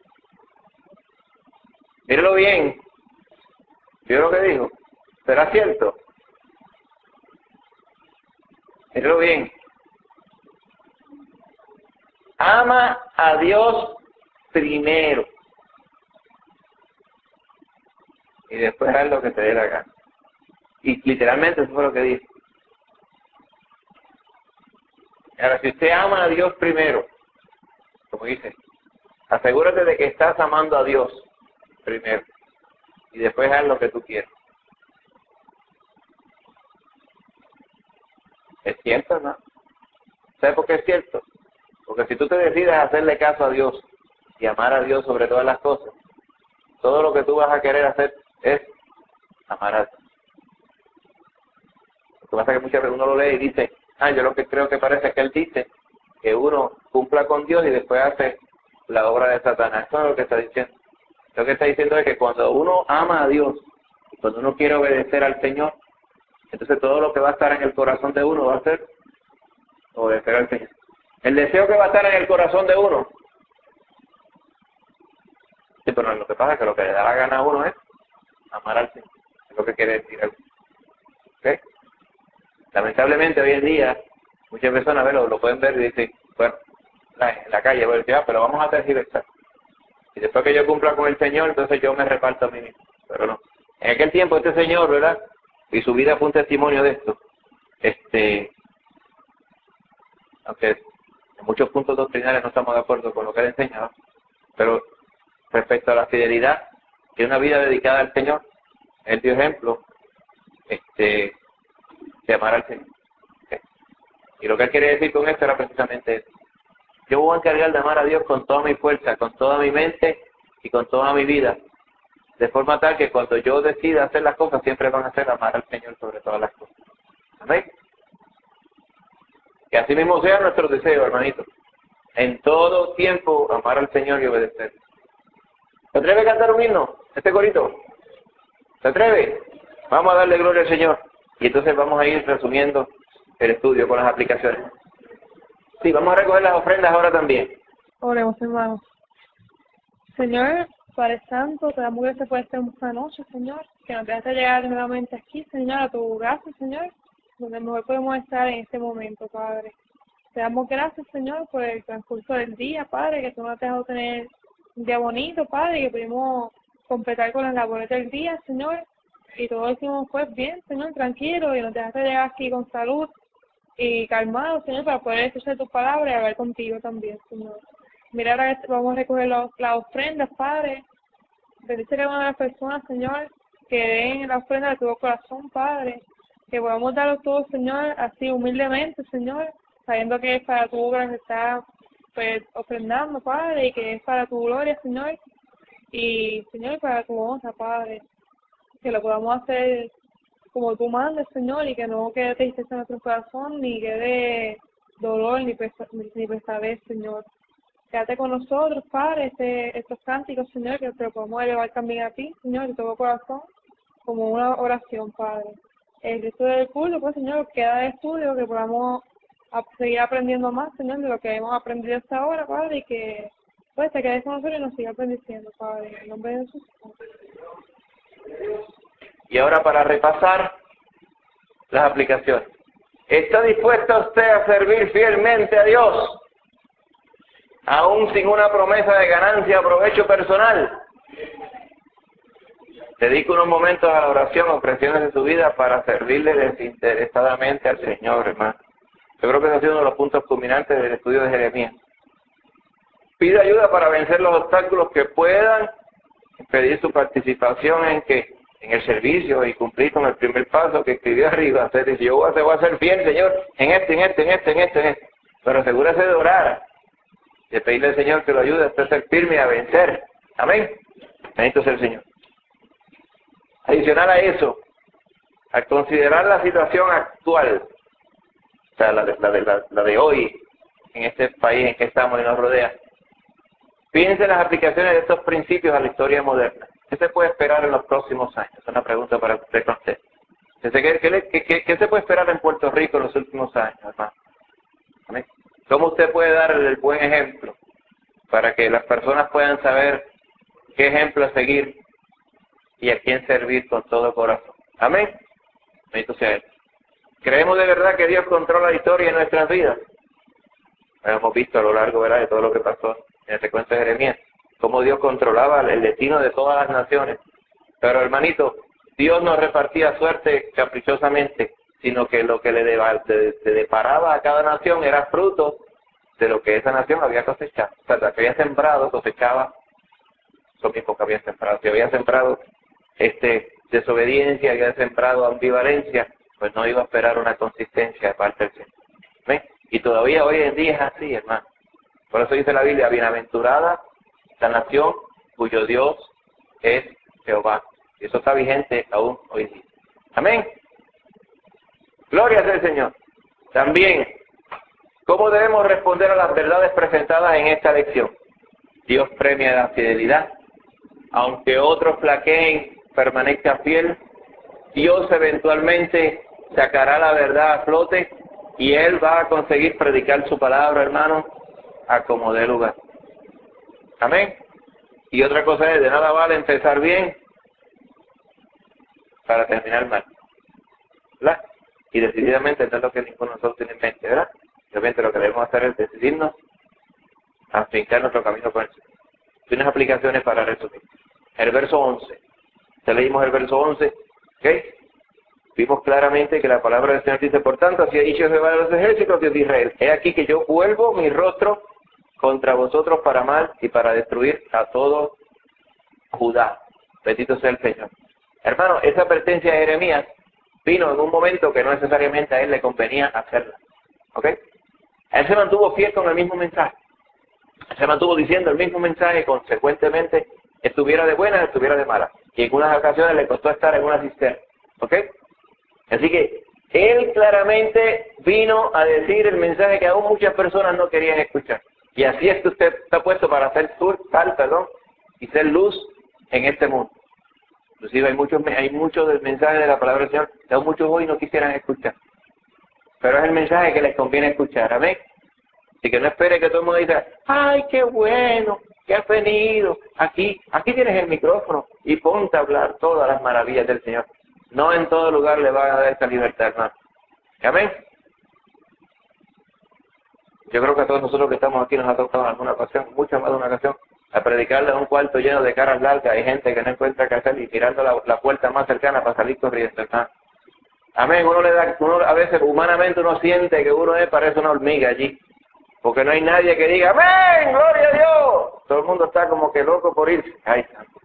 Mírenlo bien. ¿Vio lo que dijo? ¿Será cierto? Mírenlo bien. Ama a Dios primero. Y después haz lo que te dé la gana. Y literalmente eso fue lo que dijo. Ahora, si usted ama a Dios primero, como dice, asegúrate de que estás amando a Dios primero. Y después haz lo que tú quieras. ¿Es cierto, no? ¿Sabes por qué es cierto? Porque si tú te decides a hacerle caso a Dios y amar a Dios sobre todas las cosas, todo lo que tú vas a querer hacer es amar a Dios. Lo que pasa es que muchas veces uno lo lee y dice, ah, yo lo que creo que parece que él dice que uno cumpla con Dios y después hace la obra de Satanás. Eso es lo que está diciendo. Lo que está diciendo es que cuando uno ama a Dios, cuando uno quiere obedecer al Señor, entonces todo lo que va a estar en el corazón de uno va a ser obedecer al Señor. El deseo que va a estar en el corazón de uno. Sí, pero lo que pasa es que lo que le da la gana a uno es amar al Señor. Es lo que quiere decir él. ¿Okay? Lamentablemente hoy en día, muchas personas lo, lo pueden ver y dicen, bueno, la, en la calle, voy a decir, ah, pero vamos a tergiversar. Y después que yo cumpla con el Señor, entonces yo me reparto a mí mismo. Pero no. En aquel tiempo este señor, ¿verdad? Y su vida fue un testimonio de esto. Este, aunque en muchos puntos doctrinales no estamos de acuerdo con lo que él enseñaba, pero respecto a la fidelidad y una vida dedicada al Señor, él dio ejemplo este, de amar al Señor. ¿Okay? Y lo que él quería decir con esto era precisamente eso. Yo voy a encargar de amar a Dios con toda mi fuerza, con toda mi mente y con toda mi vida, de forma tal que cuando yo decida hacer las cosas, siempre van a ser amar al Señor sobre todas las cosas. Amén. Que así mismo sea nuestro deseo, hermanito. En todo tiempo, amar al Señor y obedecer. ¿Se atreve a cantar un himno? Este corito. ¿Se atreve? Vamos a darle gloria al Señor. Y entonces vamos a ir resumiendo el estudio con las aplicaciones. Sí, vamos a recoger las ofrendas ahora también. Oremos, hermanos. Señor, Padre Santo, te damos gracias por esta hermosa noche, Señor, que nos dejaste llegar nuevamente aquí, Señor, a tu gracia, Señor, donde mejor podemos estar en este momento, Padre. Te damos gracias, Señor, por el transcurso del día, Padre, que tú nos has dejado tener un día bonito, Padre, que pudimos completar con las labores del día, Señor, y todo lo hicimos pues bien, Señor, tranquilo, y nos dejaste llegar aquí con salud y calmado, Señor, para poder escuchar tus palabras y hablar contigo también, Señor. Mira, ahora vamos a recoger los, las ofrendas, Padre. Bendice a cada una de las personas, Señor, que den la ofrenda de tu corazón, Padre. Que podamos darlo todo, Señor, así humildemente, Señor, sabiendo que es para tu obra que está pues, ofrendando, Padre, y que es para tu gloria, Señor. Y, Señor, para tu honra, Padre. Que lo podamos hacer como tú mandes, Señor, y que no quede tristeza en nuestro corazón, ni quede dolor, ni, pesa, ni pesadez, Señor. Quédate con nosotros, Padre, este, estos cánticos, Señor, que te lo podemos elevar también a ti, Señor, de todo corazón, como una oración, Padre. El resto del culto, pues, Señor, queda de estudio, que podamos a seguir aprendiendo más, Señor, de lo que hemos aprendido hasta ahora, Padre, y que, pues, te quedes con nosotros y nos sigas bendiciendo, Padre, en nombre de Jesús. Y ahora para repasar las aplicaciones. ¿Está dispuesta usted a servir fielmente a Dios? Aún sin una promesa de ganancia o provecho personal. Dedique unos momentos a la oración, ofreciendo de su vida para servirle desinteresadamente al Señor, hermano. Yo creo que ese ha sido uno de los puntos culminantes del estudio de Jeremías. Pide ayuda para vencer los obstáculos que puedan impedir su participación en que en el servicio y cumplir con el primer paso que escribió arriba. Usted dice, yo voy a, voy a ser fiel, Señor, en este, en este, en este, en este, en este. Pero asegúrese de orar, de pedirle al Señor que lo ayude a usted a ser firme y a vencer. Amén. Bendito sea el Señor. Adicional a eso, al considerar la situación actual, o sea, la de, la de, la, la de hoy, en este país en que estamos y nos rodea, piense en las aplicaciones de estos principios a la historia moderna. ¿Qué se puede esperar en los próximos años? Es una pregunta para usted con usted. ¿Qué, qué, qué, ¿Qué se puede esperar en Puerto Rico en los últimos años, hermano? ¿Amén? ¿Cómo usted puede dar el buen ejemplo para que las personas puedan saber qué ejemplo seguir y a quién servir con todo corazón? Amén. Bendito sea Él. ¿Creemos de verdad que Dios controla la historia en nuestras vidas? Lo hemos visto a lo largo, ¿verdad?, de todo lo que pasó en el recuento de Jeremías, cómo Dios controlaba el destino de todas las naciones. Pero, hermanito, Dios no repartía suerte caprichosamente, sino que lo que le, deba, le, le deparaba a cada nación era fruto de lo que esa nación había cosechado. O sea, lo que había sembrado, cosechaba lo mismo que había sembrado. Si había sembrado este, desobediencia, había sembrado ambivalencia, pues no iba a esperar una consistencia de parte del Señor. ¿Ven? Y todavía hoy en día es así, hermano. Por eso dice la Biblia, bienaventurada la nación cuyo Dios es Jehová. Y eso está vigente aún hoy día. Amén. Gloria sea el Señor. También, ¿cómo debemos responder a las verdades presentadas en esta lección? Dios premia la fidelidad. Aunque otros flaqueen, permanezca fiel, Dios eventualmente sacará la verdad a flote y Él va a conseguir predicar su palabra, hermano, a como dé lugar. Amén. Y otra cosa es, de nada vale empezar bien para terminar mal, ¿verdad? Y decididamente no es lo que ninguno de nosotros tiene en mente, ¿verdad? Realmente lo que debemos hacer es decidirnos a fincar nuestro camino con el Señor. Tienes aplicaciones para resumir. El verso once. Ya leímos el verso once, ¿ok? Vimos claramente que la palabra del Señor dice, por tanto, así ha dicho Jehová de los ejércitos, Dios de Israel, he aquí que yo vuelvo mi rostro contra vosotros para mal y para destruir a todo Judá. Bendito sea el Señor. Hermano, esa advertencia de Jeremías vino en un momento que no necesariamente a él le convenía hacerla. ¿Ok? Él se mantuvo fiel con el mismo mensaje. Él se mantuvo diciendo el mismo mensaje, consecuentemente, estuviera de buena, estuviera de mala. Y en unas ocasiones le costó estar en una cisterna. ¿Ok? Así que él claramente vino a decir el mensaje que aún muchas personas no querían escuchar. Y así es que usted está puesto para hacer sal, perdón, y ser luz en este mundo. Inclusive hay muchos, hay muchos del mensaje de la palabra del Señor, que muchos hoy no quisieran escuchar. Pero es el mensaje que les conviene escuchar, amén. Así que no espere que todo el mundo diga, ay, qué bueno, que has venido, aquí, aquí tienes el micrófono y ponte a hablar todas las maravillas del Señor. No en todo lugar le va a dar esta libertad, hermano. Amén. Yo creo que a todos nosotros que estamos aquí nos ha tocado en alguna ocasión, mucho más de una ocasión, a predicarle a un cuarto lleno de caras largas, hay gente que no encuentra qué hacer y tirando la, la puerta más cercana para salir corriendo, hermano. Amén, uno le da, uno a veces humanamente uno siente que uno es, parece una hormiga allí, porque no hay nadie que diga, amén, gloria a Dios. Todo el mundo está como que loco por irse. Ay, santo.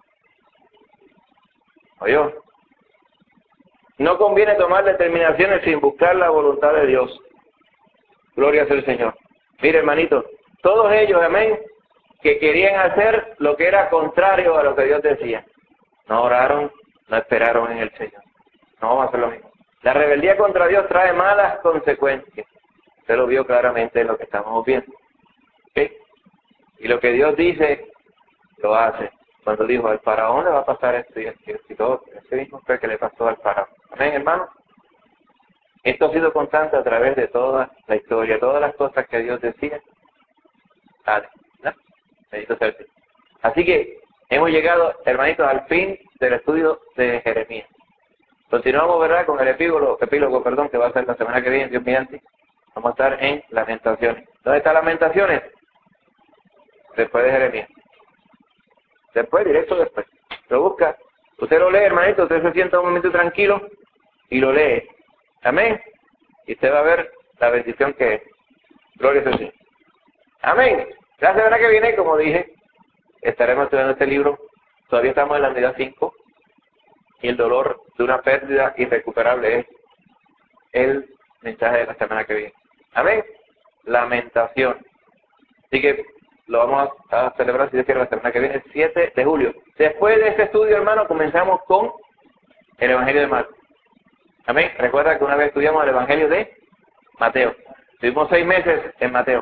Oye, no conviene tomar determinaciones sin buscar la voluntad de Dios. Gloria sea el Señor. Mire, hermanito, todos ellos, amén, que querían hacer lo que era contrario a lo que Dios decía. No oraron, no esperaron en el Señor. No vamos a hacer lo mismo. La rebeldía contra Dios trae malas consecuencias. Usted lo vio claramente en lo que estamos viendo. ¿Sí? Y lo que Dios dice, lo hace. Cuando dijo, al faraón le va a pasar esto y esto y todo, ese mismo fue que le pasó al faraón. Amén, hermano. Esto ha sido constante a través de toda la historia, todas las cosas que Dios decía. Dale, ¿no? Necesito ser así. Así que hemos llegado, hermanitos, al fin del estudio de Jeremías. Continuamos, ¿verdad?, con el epílogo, epílogo, perdón, que va a ser la semana que viene, Dios mediante. Vamos a estar en Lamentaciones. ¿Dónde están Lamentaciones? Después de Jeremías. Después, directo después. Lo busca. Usted lo lee, hermanito, usted se sienta un momento tranquilo y lo lee. Amén. Y usted va a ver la bendición que es. Gloria a Dios. Amén. La semana que viene, como dije, estaremos estudiando este libro. Todavía estamos en la unidad cinco. Y el dolor de una pérdida irrecuperable es el mensaje de la semana que viene. Amén. Lamentación. Así que lo vamos a celebrar, si Dios quiere, la semana que viene, el siete de julio. Después de este estudio, hermano, comenzamos con el Evangelio de Marcos. Amén. Recuerda que una vez estudiamos el Evangelio de Mateo. Estuvimos seis meses en Mateo.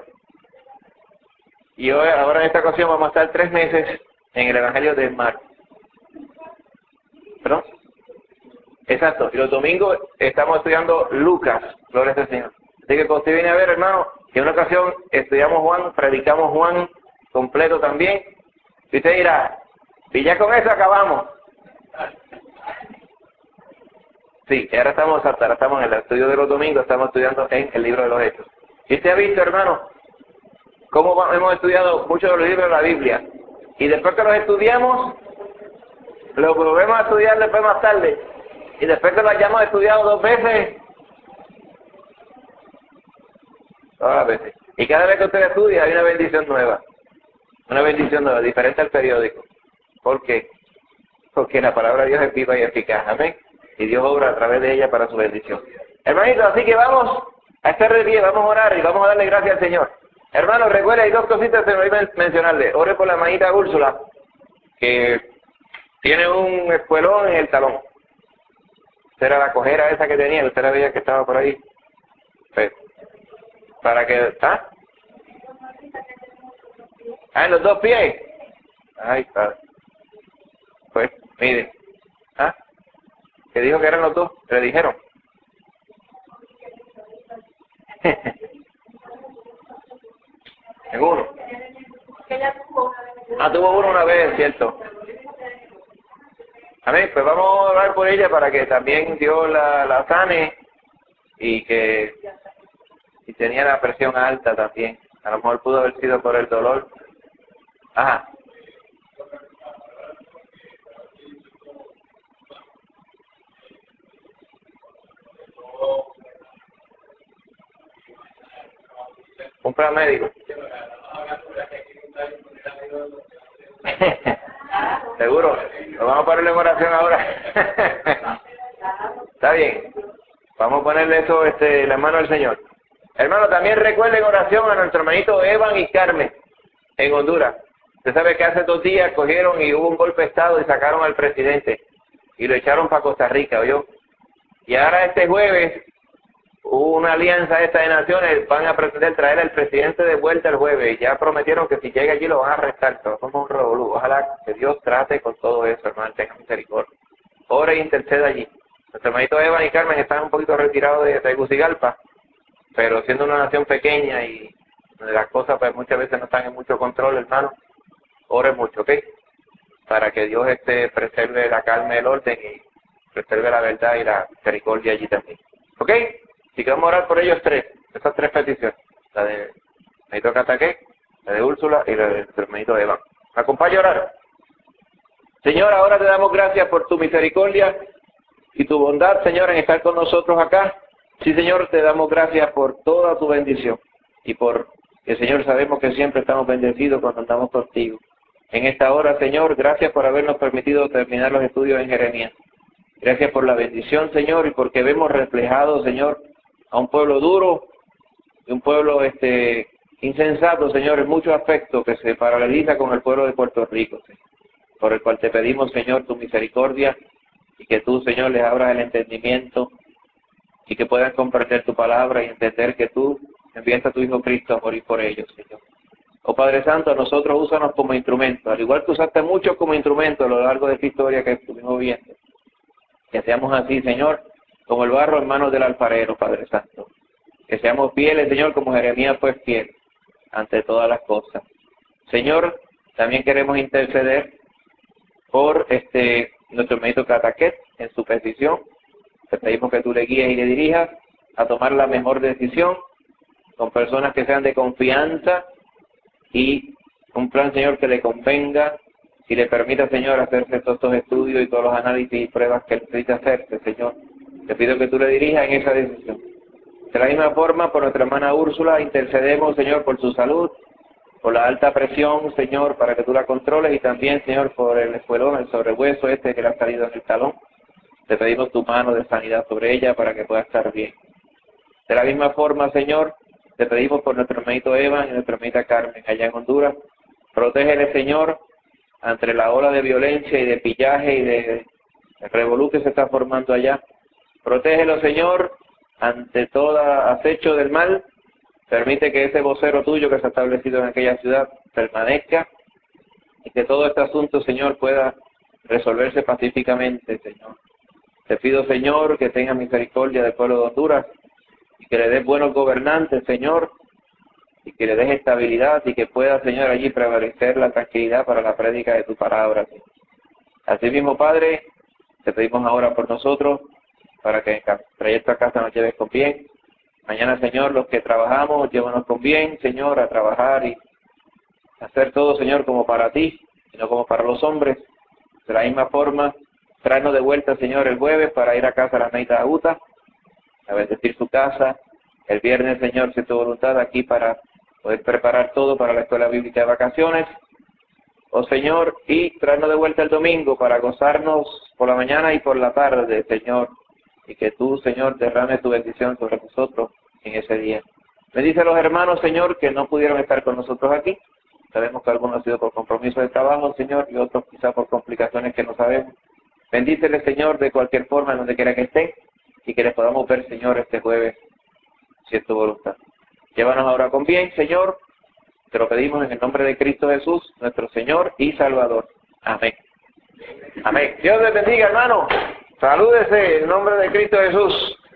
Y hoy, ahora en esta ocasión vamos a estar tres meses en el Evangelio de Marcos. ¿Perdón? Exacto. Y los domingos estamos estudiando Lucas. Gloria al Señor. Así que cuando usted viene a ver, hermano, que en una ocasión estudiamos Juan, predicamos Juan completo también. Y usted dirá, y ya con eso acabamos. Sí, ahora estamos, ahora estamos en el estudio de los domingos, estamos estudiando en el libro de los Hechos. Y usted ha visto, hermano, cómo hemos estudiado muchos de los libros de la Biblia. Y después que los estudiamos, los volvemos a estudiar después más tarde. Y después que lo hayamos estudiado dos veces, todas las veces. Y cada vez que usted estudia hay una bendición nueva. Una bendición nueva, diferente al periódico. ¿Por qué? Porque la palabra de Dios es viva y eficaz. Amén. Y Dios obra a través de ella para su bendición. Hermanitos, así que vamos a estar de pie, vamos a orar y vamos a darle gracias al Señor. Hermanos, recuerda, hay dos cositas que me voy a mencionarle. Ore por la hermanita Úrsula, que tiene un espuelón en el talón. Esa era la cojera esa que tenía, usted la veía que estaba por ahí. Pues, para que, ¿ah? Ah, en los dos pies. Ay, padre. Pues, mire, ¿ah? Que dijo que eran los dos, le dijeron. En uno. Ah, tuvo uno una vez, cierto. Amén, pues vamos a orar por ella para que también Dios la, la sane y que y tenía la presión alta también. A lo mejor pudo haber sido por el dolor. Ajá. Un plan médico. Seguro. Nos vamos a ponerle en oración ahora. Está bien. Vamos a ponerle eso, este, la mano al Señor. Hermano, también recuerden oración a nuestro hermanito Evan y Carmen en Honduras. Usted sabe que hace dos días cogieron y hubo un golpe de Estado y sacaron al presidente y lo echaron para Costa Rica, ¿oyó? Y ahora este jueves hubo una alianza esta de naciones, van a pretender traer al presidente de vuelta el jueves y ya prometieron que si llega allí lo van a arrestar, pero como un revolú. Ojalá que Dios trate con todo eso, hermano, tenga misericordia. ore e interceda allí. Nuestros hermanitos Eva y Carmen están un poquito retirados de Tegucigalpa, pero siendo una nación pequeña y las cosas pues muchas veces no están en mucho control, hermano, ore mucho, ¿ok? Para que Dios este, preserve la calma y el orden y preserve la verdad y la misericordia allí también. ¿Ok? Así que vamos a orar por ellos tres, esas tres peticiones, la de hermanito Cataque, la de Úrsula y la de nuestro hermanito Eva. ¿Me acompaña a orar? Señor, ahora te damos gracias por tu misericordia y tu bondad, Señor, en estar con nosotros acá. Sí, Señor, te damos gracias por toda tu bendición y por que, Señor, sabemos que siempre estamos bendecidos cuando andamos contigo. En esta hora, Señor, gracias por habernos permitido terminar los estudios en Jeremías. Gracias por la bendición, Señor, y porque vemos reflejado, Señor, a un pueblo duro y un pueblo este insensato, Señor, en muchos aspectos que se paraleliza con el pueblo de Puerto Rico, Señor, por el cual te pedimos, Señor, tu misericordia y que tú, Señor, les abras el entendimiento y que puedan comprender tu palabra y entender que tú enviaste a tu Hijo Cristo a morir por ellos, Señor. Oh Padre Santo, a nosotros úsanos como instrumento, al igual que usaste muchos como instrumento a lo largo de esta historia que estuvimos viendo. Que seamos así, Señor, como el barro en manos del alfarero, Padre Santo. Que seamos fieles, Señor, como Jeremías fue fiel ante todas las cosas. Señor, también queremos interceder por este nuestro hermanito Cataquet en su petición. Te pedimos que tú le guíes y le dirijas a tomar la mejor decisión con personas que sean de confianza y un plan, Señor, que le convenga y le permita, Señor, hacerse todos estos estudios y todos los análisis y pruebas que él necesita hacerse, Señor. Te pido que tú le dirijas en esa decisión. De la misma forma, por nuestra hermana Úrsula, intercedemos, Señor, por su salud, por la alta presión, Señor, para que tú la controles, y también, Señor, por el espuelón, el sobrehueso este que le ha salido en el talón. Te pedimos tu mano de sanidad sobre ella para que pueda estar bien. De la misma forma, Señor, te pedimos por nuestro hermanito Eva y nuestra hermanita Carmen allá en Honduras. Protégele, Señor, ante la ola de violencia y de pillaje y de revolú que se está formando allá. Protégelo, Señor, ante todo acecho del mal. Permite que ese vocero tuyo que se ha establecido en aquella ciudad permanezca y que todo este asunto, Señor, pueda resolverse pacíficamente, Señor. Te pido, Señor, que tengas misericordia del pueblo de Honduras y que le des buenos gobernantes, Señor, y que le des estabilidad y que pueda, Señor, allí prevalecer la tranquilidad para la prédica de tu palabra, Señor. Así mismo, Padre, te pedimos ahora por nosotros para que en el trayecto a casa nos lleves con bien. Mañana, Señor, los que trabajamos, llévanos con bien, Señor, a trabajar y hacer todo, Señor, como para ti y no como para los hombres. De la misma forma, tráenos de vuelta, Señor, el jueves para ir a casa a la Meita Aguta, a bendecir su casa. El viernes, Señor, si tu voluntad, aquí para poder preparar todo para la escuela bíblica de vacaciones. Oh, Señor, y tráenos de vuelta el domingo para gozarnos por la mañana y por la tarde, Señor. Y que tú, Señor, derrames tu bendición sobre nosotros en ese día. Bendice a los hermanos, Señor, que no pudieron estar con nosotros aquí. Sabemos que algunos han sido por compromiso de trabajo, Señor, y otros quizás por complicaciones que no sabemos. Bendíceles, Señor, de cualquier forma, en donde quiera que estén, y que les podamos ver, Señor, este jueves, si es tu voluntad. Llévanos ahora con bien, Señor. Te lo pedimos en el nombre de Cristo Jesús, nuestro Señor y Salvador. Amén. Amén. Dios les bendiga, hermano. Salúdese en nombre de Cristo Jesús.